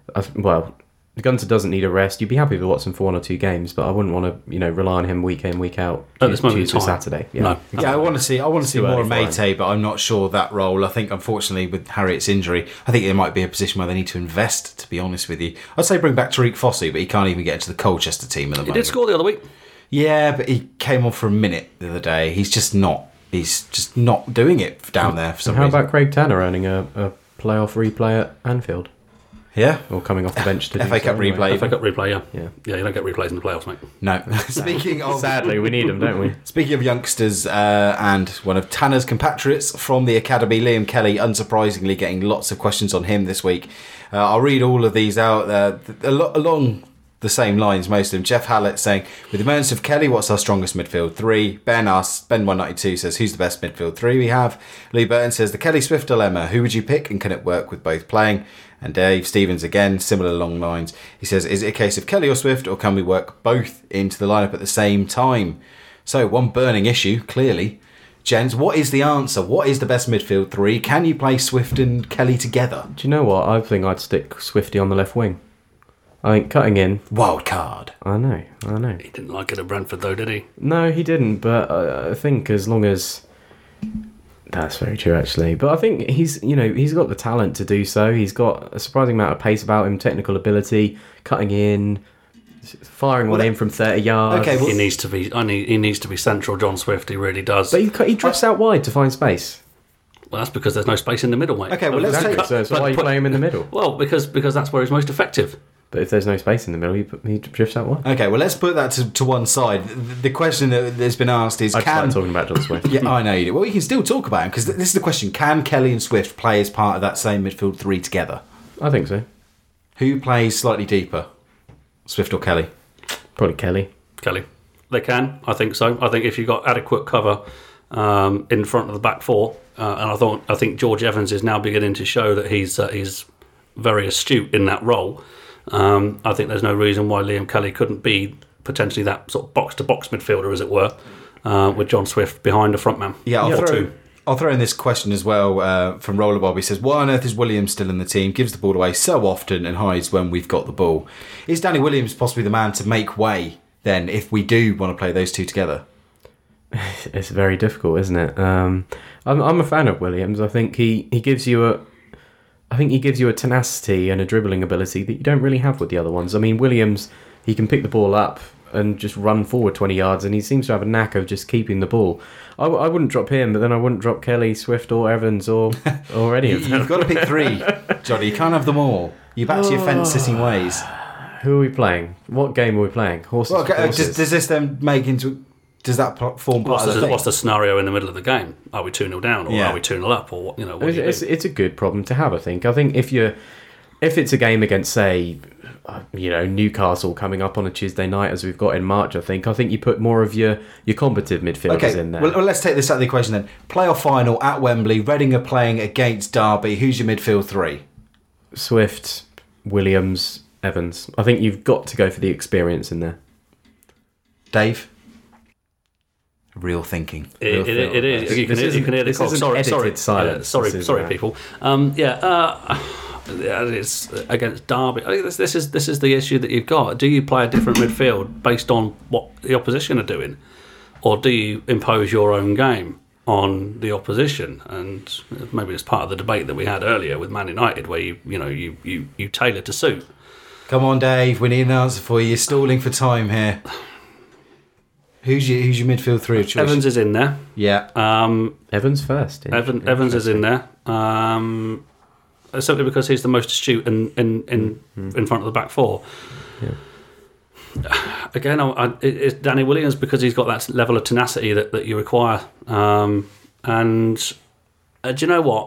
I, well, Gunter doesn't need a rest. You'd be happy with Watson for one or two games, but I wouldn't want to, you know, rely on him week in, week out. At this moment in Tuesday, time. Saturday. Yeah. No. Yeah, I want to see. I want to see Too more early of for him. Mate, but I'm not sure that role. I think, unfortunately, with Harriet's injury, I think there might be a position where they need to invest. To be honest with you, I'd say bring back Tariq Fossey, but he can't even get into the Colchester team at the He moment. did score the other week. Yeah, but he came on for a minute the other day. He's just not. He's just not doing it down there for some And how reason. about Craig Tanner earning a, a playoff replay at Anfield? Yeah, Or coming off the bench to F do A so Cup anyway? replay. F A Cup replay, yeah. Yeah. Yeah, you don't get replays in the playoffs, mate. No. Speaking of Sadly, we need them, don't we? Speaking of youngsters, uh, and one of Tanner's compatriots from the academy, Liam Kelly, unsurprisingly getting lots of questions on him this week. Uh, I'll read all of these out uh, along the same lines, most of them. Jeff Hallett saying, with the emergence of Kelly, what's our strongest midfield three? Ben asks, Ben one ninety-two says, who's the best midfield three we have? Lee Burton says, the Kelly Swift dilemma, who would you pick and can it work with both playing? And Dave Stevens, again, similar long lines. He says, is it a case of Kelly or Swift, or can we work both into the lineup at the same time? So, one burning issue, clearly. Gents, what is the answer? What is the best midfield three? Can you play Swift and Kelly together? Do you know what? I think I'd stick Swifty on the left wing. I think cutting in. Wild card. I know, I know. He didn't like it at Brentford, though, did he? No, he didn't. But I, I think as long as that's very true, actually. But I think he's, you know, he's got the talent to do so. He's got a surprising amount of pace about him, technical ability, cutting in, firing one Well, in from thirty yards. okay, well- He needs to be. I need. He needs to be central. John Swift. He really does. But he, he drifts out wide to find space. Well, that's because there's no space in the middle, mate. Okay, well, let's Exactly. take- So, so but- why you but- play him in the middle? Well, because because that's where he's most effective. But if there's no space in the middle, he, he drifts out wide. Okay, well, let's put that to, to one side. The, the question that has been asked is, I just can... like talking about John Swift. Yeah, I know you do. Well, you can still talk about him, because this is the question. Can Kelly and Swift play as part of that same midfield three together? I think so. Who plays slightly deeper? Swift or Kelly? Probably Kelly. Kelly, they can. I think so. I think if you've got adequate cover um, in front of the back four, uh, and I thought I think George Evans is now beginning to show that he's uh, he's very astute in that role. Um, I think there's no reason why Liam Kelly couldn't be potentially that sort of box-to-box midfielder, as it were, uh, with John Swift behind the front man. Yeah, I'll, Or throw, two. I'll throw in this question as well uh, from Rollerbob. He says, why on earth is Williams still in the team? Gives the ball away so often and hides when we've got the ball. Is Danny Williams possibly the man to make way, then, if we do want to play those two together? It's very difficult, isn't it? Um, I'm, I'm a fan of Williams. I think he, he gives you a, I think he gives you a tenacity and a dribbling ability that you don't really have with the other ones. I mean, Williams, he can pick the ball up and just run forward twenty yards, and he seems to have a knack of just keeping the ball. I, I wouldn't drop him, but then I wouldn't drop Kelly, Swift, or Evans, or or any You, of them. you've got to pick three, Johnny. You can't have them all. You're back to your fence-sitting ways. Who are we playing? What game are we playing? Horses. Well, for okay, courses. does, does this then make into... Does that pl- form part What's of the the, thing? what's the scenario in the middle of the game? Are we two nil down, or Yeah. are we two nil up, or what? You know, what It's, do you it's, do? it's a good problem to have, I think. I think if you're, if it's a game against, say, uh, you know, Newcastle coming up on a Tuesday night, as we've got in March, I think, I think you put more of your, your combative midfielders Okay, in there. well, well, let's take this out of the equation then. Playoff final at Wembley. Reading are playing against Derby. Who's your midfield three? Swift, Williams, Evans. I think you've got to go for the experience in there. Dave? Real thinking. It, Real it, thinking. it is. You can, This hear, you isn't- can hear the this clock. isn't Sorry, edited sorry, silence. Yeah, sorry, This is, sorry, uh, people. Um, yeah, uh, yeah, it's against Derby. I think this, this is this is the issue that you've got. Do you play a different midfield based on what the opposition are doing, or do you impose your own game on the opposition? And maybe it's part of the debate that we had earlier with Man United, where you you know you you, you tailor to suit. Come on, Dave. We need an answer for you. You're stalling for time here. Who's your Who's your midfield three of choice? Evans is in there. Yeah. Um, Evans first. in- Evan, Evans is in there. Um, simply because he's the most astute in in, in, in front of the back four. Again, I, I, it- it's Danny Williams because he's got that level of tenacity that, that you require. Um, and uh, do you know what?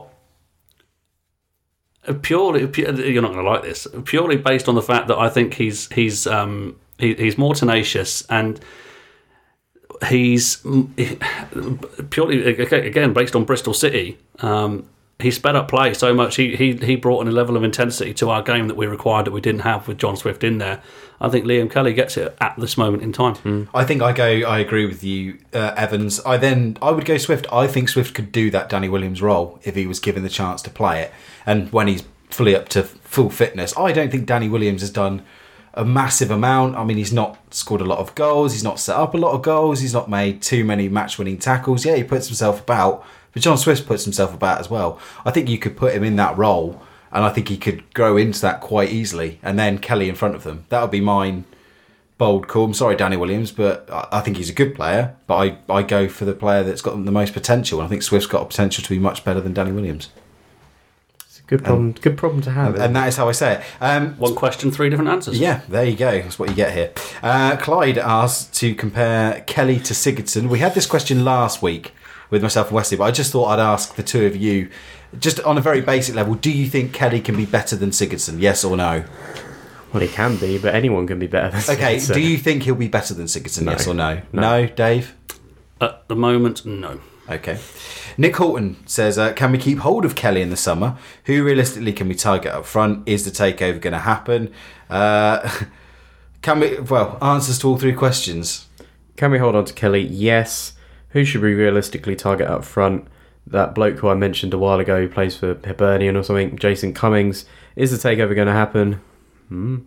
Uh, Purely, pu- you're not going to like this. Purely based on the fact that I think he's he's um, he, he's more tenacious and. He's purely again based on Bristol City. Um, he sped up play so much. He, he he brought in a level of intensity to our game that we required that we didn't have with John Swift in there. I think Liam Kelly gets it at this moment in time. I think I go. I agree with you, uh, Evans. I then I would go Swift. I think Swift could do that Danny Williams role if he was given the chance to play it. And when he's fully up to full fitness. I don't think Danny Williams has done a massive amount. I mean, he's not scored a lot of goals. He's not set up a lot of goals. He's not made too many match-winning tackles. Yeah, he puts himself about, but John Swift puts himself about as well. I think you could put him in that role, and I think he could grow into that quite easily. And then Kelly in front of them. That would be mine. Bold call. I'm sorry, Danny Williams, but I think he's a good player. But I, I go for the player that's got the most potential. I think Swift's got a potential to be much better than Danny Williams. It's a good problem. Um, good problem to have. And that is how I say it. Um, One question, three different answers. Yeah, there you go. That's what you get here. Uh, Clyde asked to compare Kelly to Sigurdsson. We had this question last week with myself and Wesley, but I just thought I'd ask the two of you, just on a very basic level, do you think Kelly can be better than Sigurdsson? Yes or no? Well, he can be, but anyone can be better than Okay, Sigurdsson. do you think he'll be better than Sigurdsson, No. yes or no? No. No, Dave? At the moment, no. Okay. Nick Horton says, uh, can we keep hold of Kelly in the summer? Who realistically can we target up front? Is the takeover going to happen? Uh, can we, well, answers to all three questions. Can we hold on to Kelly? Yes. Who should we realistically target up front? That bloke who I mentioned a while ago who plays for Hibernian or something, Jason Cummings. Is the takeover going to happen? Hmm.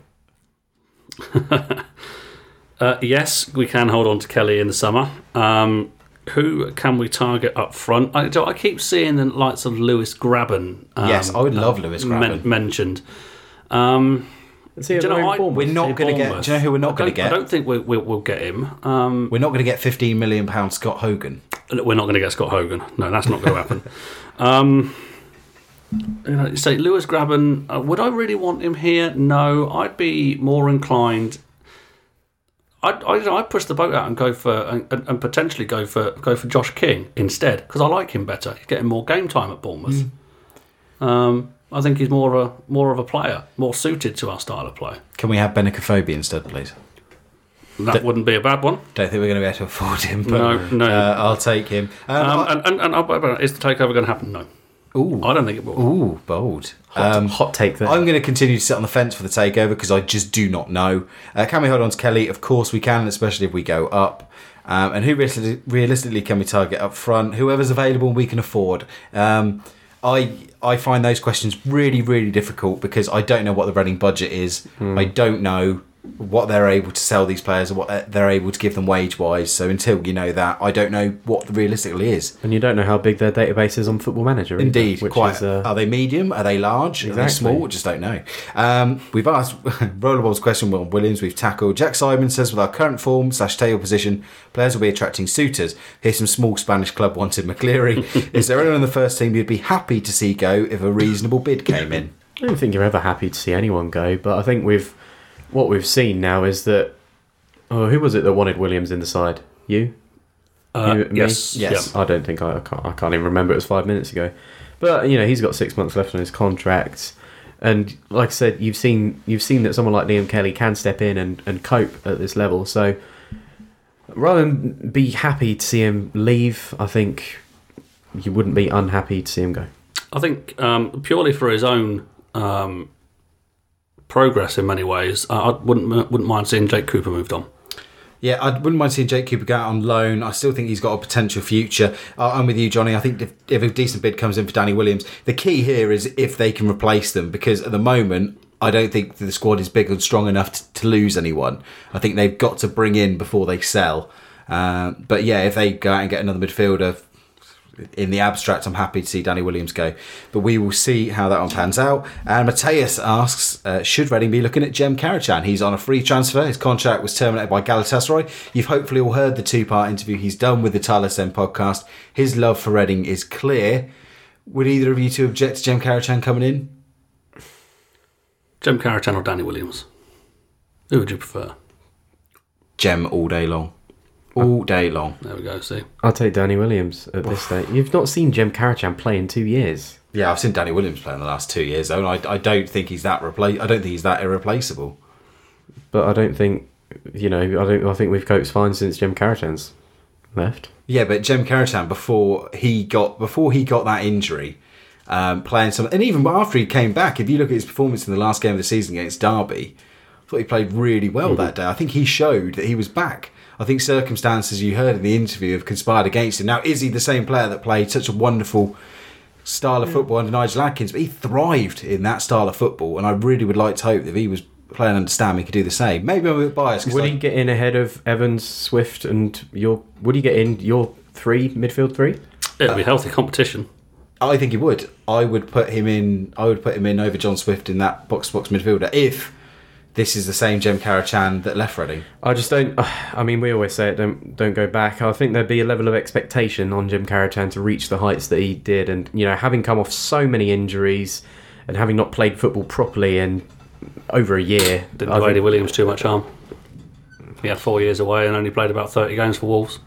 uh, yes, we can hold on to Kelly in the summer. Um, who can we target up front? I, I keep seeing the likes of Lewis Graben. Um, Yes, I would love Lewis Graben. Men- mentioned. Um, Is he do you know, I, We're not going to get. Do you know who we're not going to get? I don't think we, we, we'll get him. Um, We're not going to get fifteen million pounds Scott Hogan. we're not going to get Scott Hogan. No, that's not going to happen. um, you know, say Lewis Graben. Uh, would I really want him here? No, I'd be more inclined. I'd, I'd, I'd push the boat out and go for and, and potentially go for go for Josh King instead because I like him better. He's getting more game time at Bournemouth. Mm. Um, I think he's more of a more of a player, more suited to our style of play. Can we have Benicophobia instead, please? That D- wouldn't be a bad one. Don't think we're going to be able to afford him. But, No, no. Uh, I'll take him. Um, Um, I- and and, and uh, is the takeover going to happen? No, ooh, I don't think it will. ooh, bold. Hot, Um, hot take there. I'm going to continue to sit on the fence for the takeover because I just do not know. Uh, can we hold on to Kelly? Of course we can, especially if we go up. Um, and who realistically, realistically can we target up front? Whoever's available and we can afford. Um, I I find those questions really, really difficult because I don't know what the running budget is. Mm. I don't know what they're able to sell these players or what they're able to give them wage-wise. So until you know that, I don't know what realistically is. And you don't know how big their database is on Football Manager. Either, Indeed, which quite. Is, uh, Are they medium? Are they large? Are they Exactly. small? Just don't know. Um, we've asked Rollerball's question. Will Williams? We've tackled. Jack Simon says, with our current form slash table position, players will be attracting suitors. Here's some small Spanish club wanted McCleary. Is there anyone in the first team you'd be happy to see go if a reasonable bid came in? I don't think you're ever happy to see anyone go, but I think we've what we've seen now is that. Oh, who was it that wanted Williams in the side? You? Uh, You- me? yes, Yes. yeah. I don't think I, I can't. I can't even remember. It was five minutes ago. But you know, he's got six months left on his contract, and like I said, you've seen you've seen that someone like Liam Kelly can step in and, and cope at this level. So rather than be happy to see him leave, I think you wouldn't be unhappy to see him go. I think um, purely for his own um, progress in many ways, I I wouldn't wouldn't mind seeing Jake Cooper moved on. Yeah, I wouldn't mind seeing Jake Cooper go out on loan. I still think he's got a potential future. Uh, I'm with you, Johnny. I think if, if a decent bid comes in for Danny Williams, the key here is if they can replace them, because at the moment, I don't think the squad is big and strong enough to, to lose anyone. I think they've got to bring in before they sell. Uh, but yeah, if they go out and get another midfielder, in the abstract, I'm happy to see Danny Williams go. But we will see how that one pans out. And Mateus asks, uh, should Reading be looking at Jem Karachan? He's on a free transfer. His contract was terminated by Galatasaray. You've hopefully all heard the two-part interview he's done with the Talis End podcast. His love for Reading is clear. Would either of you two object to Jem Karachan coming in? Jem Karachan or Danny Williams? Who would you prefer? Jem all day long. All day long. There we go, see. I'll take Danny Williams at this stage. You've not seen Jem Karachan play in two years. Yeah, I've seen Danny Williams play in the last two years, though, and I, I don't think he's that repla- I don't think he's that irreplaceable. But I don't think, you know, I don't. I think we've coped fine since Jem Karachan's left. Yeah, but Jem Karachan before he got before he got that injury, um, playing some, and even after he came back, if you look at his performance in the last game of the season against Derby, I thought he played really well mm-hmm. that day. I think he showed that he was back. I think circumstances you heard in the interview have conspired against him. Now, is he the same player that played such a wonderful style of football under Nigel Adkins, but he thrived in that style of football, and I really would like to hope that if he was playing under Stam, he could do the same. Maybe I'm a bit biased. Would I, he get in ahead of Evans, Swift, and your? Would he get in your three midfield three? It'll be healthy competition. I think he would. I would put him in. I would put him in over John Swift in that box-to-box midfielder if this is the same Jem Karacan that left Reading. I just don't. I mean, we always say it. Don't don't go back. I think there'd be a level of expectation on Jem Karacan to reach the heights that he did, and you know, having come off so many injuries and having not played football properly in over a year, Didn't do Eddie Williams too much harm. He had four years away and only played about thirty games for Wolves.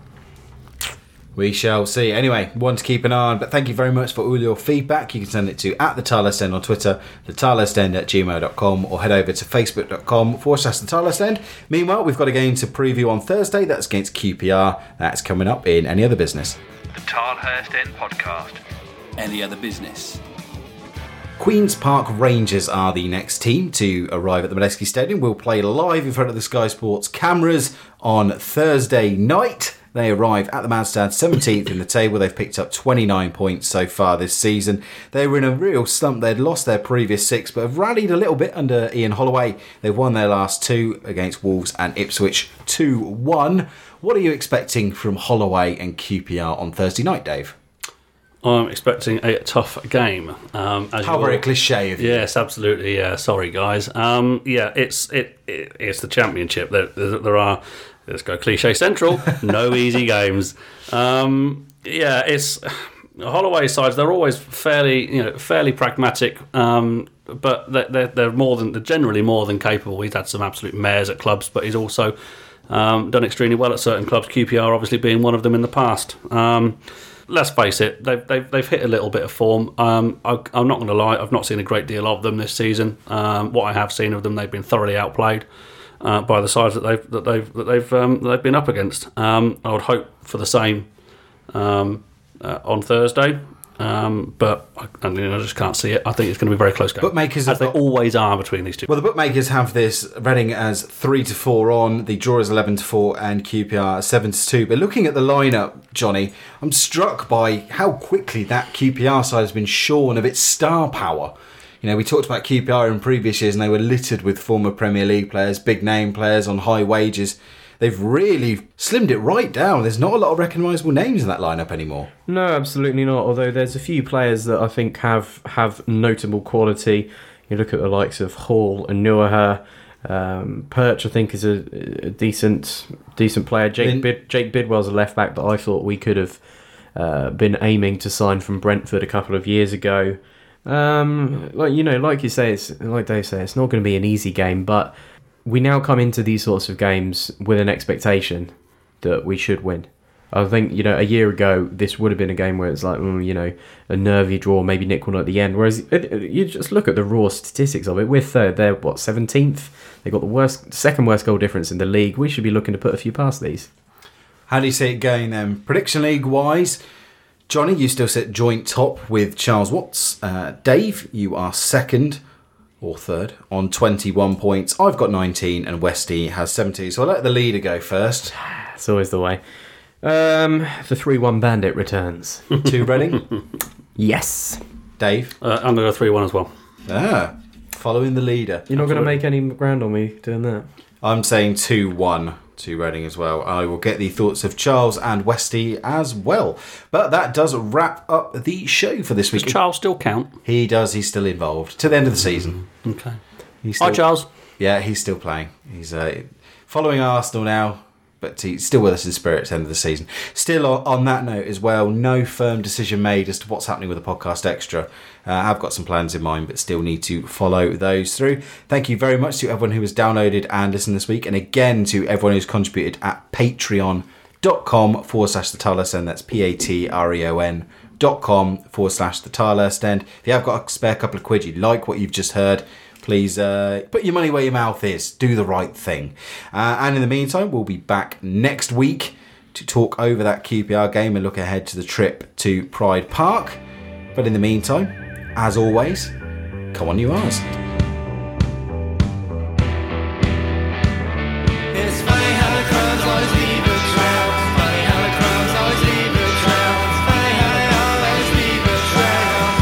We shall see. Anyway, one to keep an eye on. But thank you very much for all your feedback. You can send it to at the Tilehurst End on Twitter, the Tilehurst End at gmail dot com, or head over to facebook.com forward slash the Tilehurst End. Meanwhile, we've got a game to preview on Thursday. That's against Q P R. That's coming up in Any Other Business. The Tilehurst End Podcast. Any other business? Queen's Park Rangers are the next team to arrive at the Molesky Stadium. We'll play live in front of the Sky Sports cameras on Thursday night. They arrive at the Mansstad seventeenth in the table. They've picked up twenty-nine points so far this season. They were in a real slump. They'd lost their previous six, but have rallied a little bit under Ian Holloway. They've won their last two against Wolves and Ipswich two one. What are you expecting from Holloway and Q P R on Thursday night, Dave? I'm expecting a tough game. Um, as How you very all- cliche of you. Yes, absolutely. Yeah, sorry guys. Um, yeah, it's it, it it's the championship. There, there, there are. Let's go cliche central. No easy games. Um, yeah, it's Holloway sides. They're always fairly, you know, fairly pragmatic. Um, but they're, they're they're more than they're generally more than capable. He's had some absolute mares at clubs, but he's also um, done extremely well at certain clubs. Q P R obviously being one of them in the past. Um, let's face it, they've they've they've hit a little bit of form. Um, I, I'm not going to lie. I've not seen a great deal of them this season. Um, what I have seen of them, they've been thoroughly outplayed. Uh, by the sides that they've that they've that they've um, that they've been up against. Um, I would hope for the same um, uh, on Thursday, um, but I, I, mean, I just can't see it. I think it's going to be a very close game. Bookmakers as have they got- always are between these two. Well, the bookmakers have this Reading as three to four on, the draw is eleven to four, and Q P R seven to two. But looking at the lineup, Johnny, I'm struck by how quickly that Q P R side has been shorn of its star power. You know, we talked about Q P R in previous years and they were littered with former Premier League players, big name players on high wages. They've really slimmed it right down. There's not a lot of recognisable names in that lineup anymore. No, absolutely not. Although there's a few players that I think have, have notable quality. You look at the likes of Hall and Neuer. Um, Perch, I think, is a, a decent decent player. Jake Lin- Bid, Jake Bidwell's a left back that I thought we could have uh, been aiming to sign from Brentford a couple of years ago. Um, like you know, like you say, it's like Dave said, it's not going to be an easy game, but we now come into these sorts of games with an expectation that we should win. I think, you know, a year ago this would have been a game where it's like, mm, you know, a nervy draw, maybe nick one at the end. Whereas it, it, you just look at the raw statistics of it. We're third, they're what, seventeenth. They got the worst, second worst goal difference in the league. We should be looking to put a few past these. How do you see it going then? Prediction League wise, Johnny, you still sit joint top with Charles Watts. Uh, Dave, you are second or third on twenty-one points. I've got nineteen and Westy has seventeen. So I'll let the leader go first. It's always the way. Um, the three one Bandit returns. To Reading. Yes. Dave. uh, I'm going to go three one as well. Ah, following the leader. You're not going to Absolutely. make any ground on me doing that. I'm saying two one to Reading as well. I will get the thoughts of Charles and Westy as well. But that does wrap up the show for this Does week. Charles still count? He does. He's still involved to the end of the season. Okay. He's still, Hi, Charles. Yeah, he's still playing. He's uh, following Arsenal now, but he's still with us in spirit at the end of the season. Still on, on that note as well, no firm decision made as to what's happening with the Podcast Extra. Uh, I've got some plans in mind, but still need to follow those through. Thank you very much to everyone who has downloaded and listened this week, and again to everyone who's contributed at patreon.com forward slash the Tilehurst End. That's P-A-T-R-E-O-N dot com forward slash the Tilehurst End. If you have got a spare couple of quid, you like what you've just heard, please uh, put your money where your mouth is. Do the right thing. Uh, and in the meantime, we'll be back next week to talk over that Q P R game and look ahead to the trip to Pride Park. But in the meantime, as always, come on you R's. It's funny how the crows always leave a trail. Funny how the crows always leave a trail. Funny how they always leave a trail.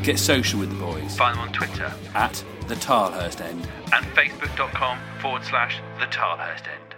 Get social with the boys Find them on Twitter at the Tilehurst End. and facebook.com forward slash the Tilehurst End.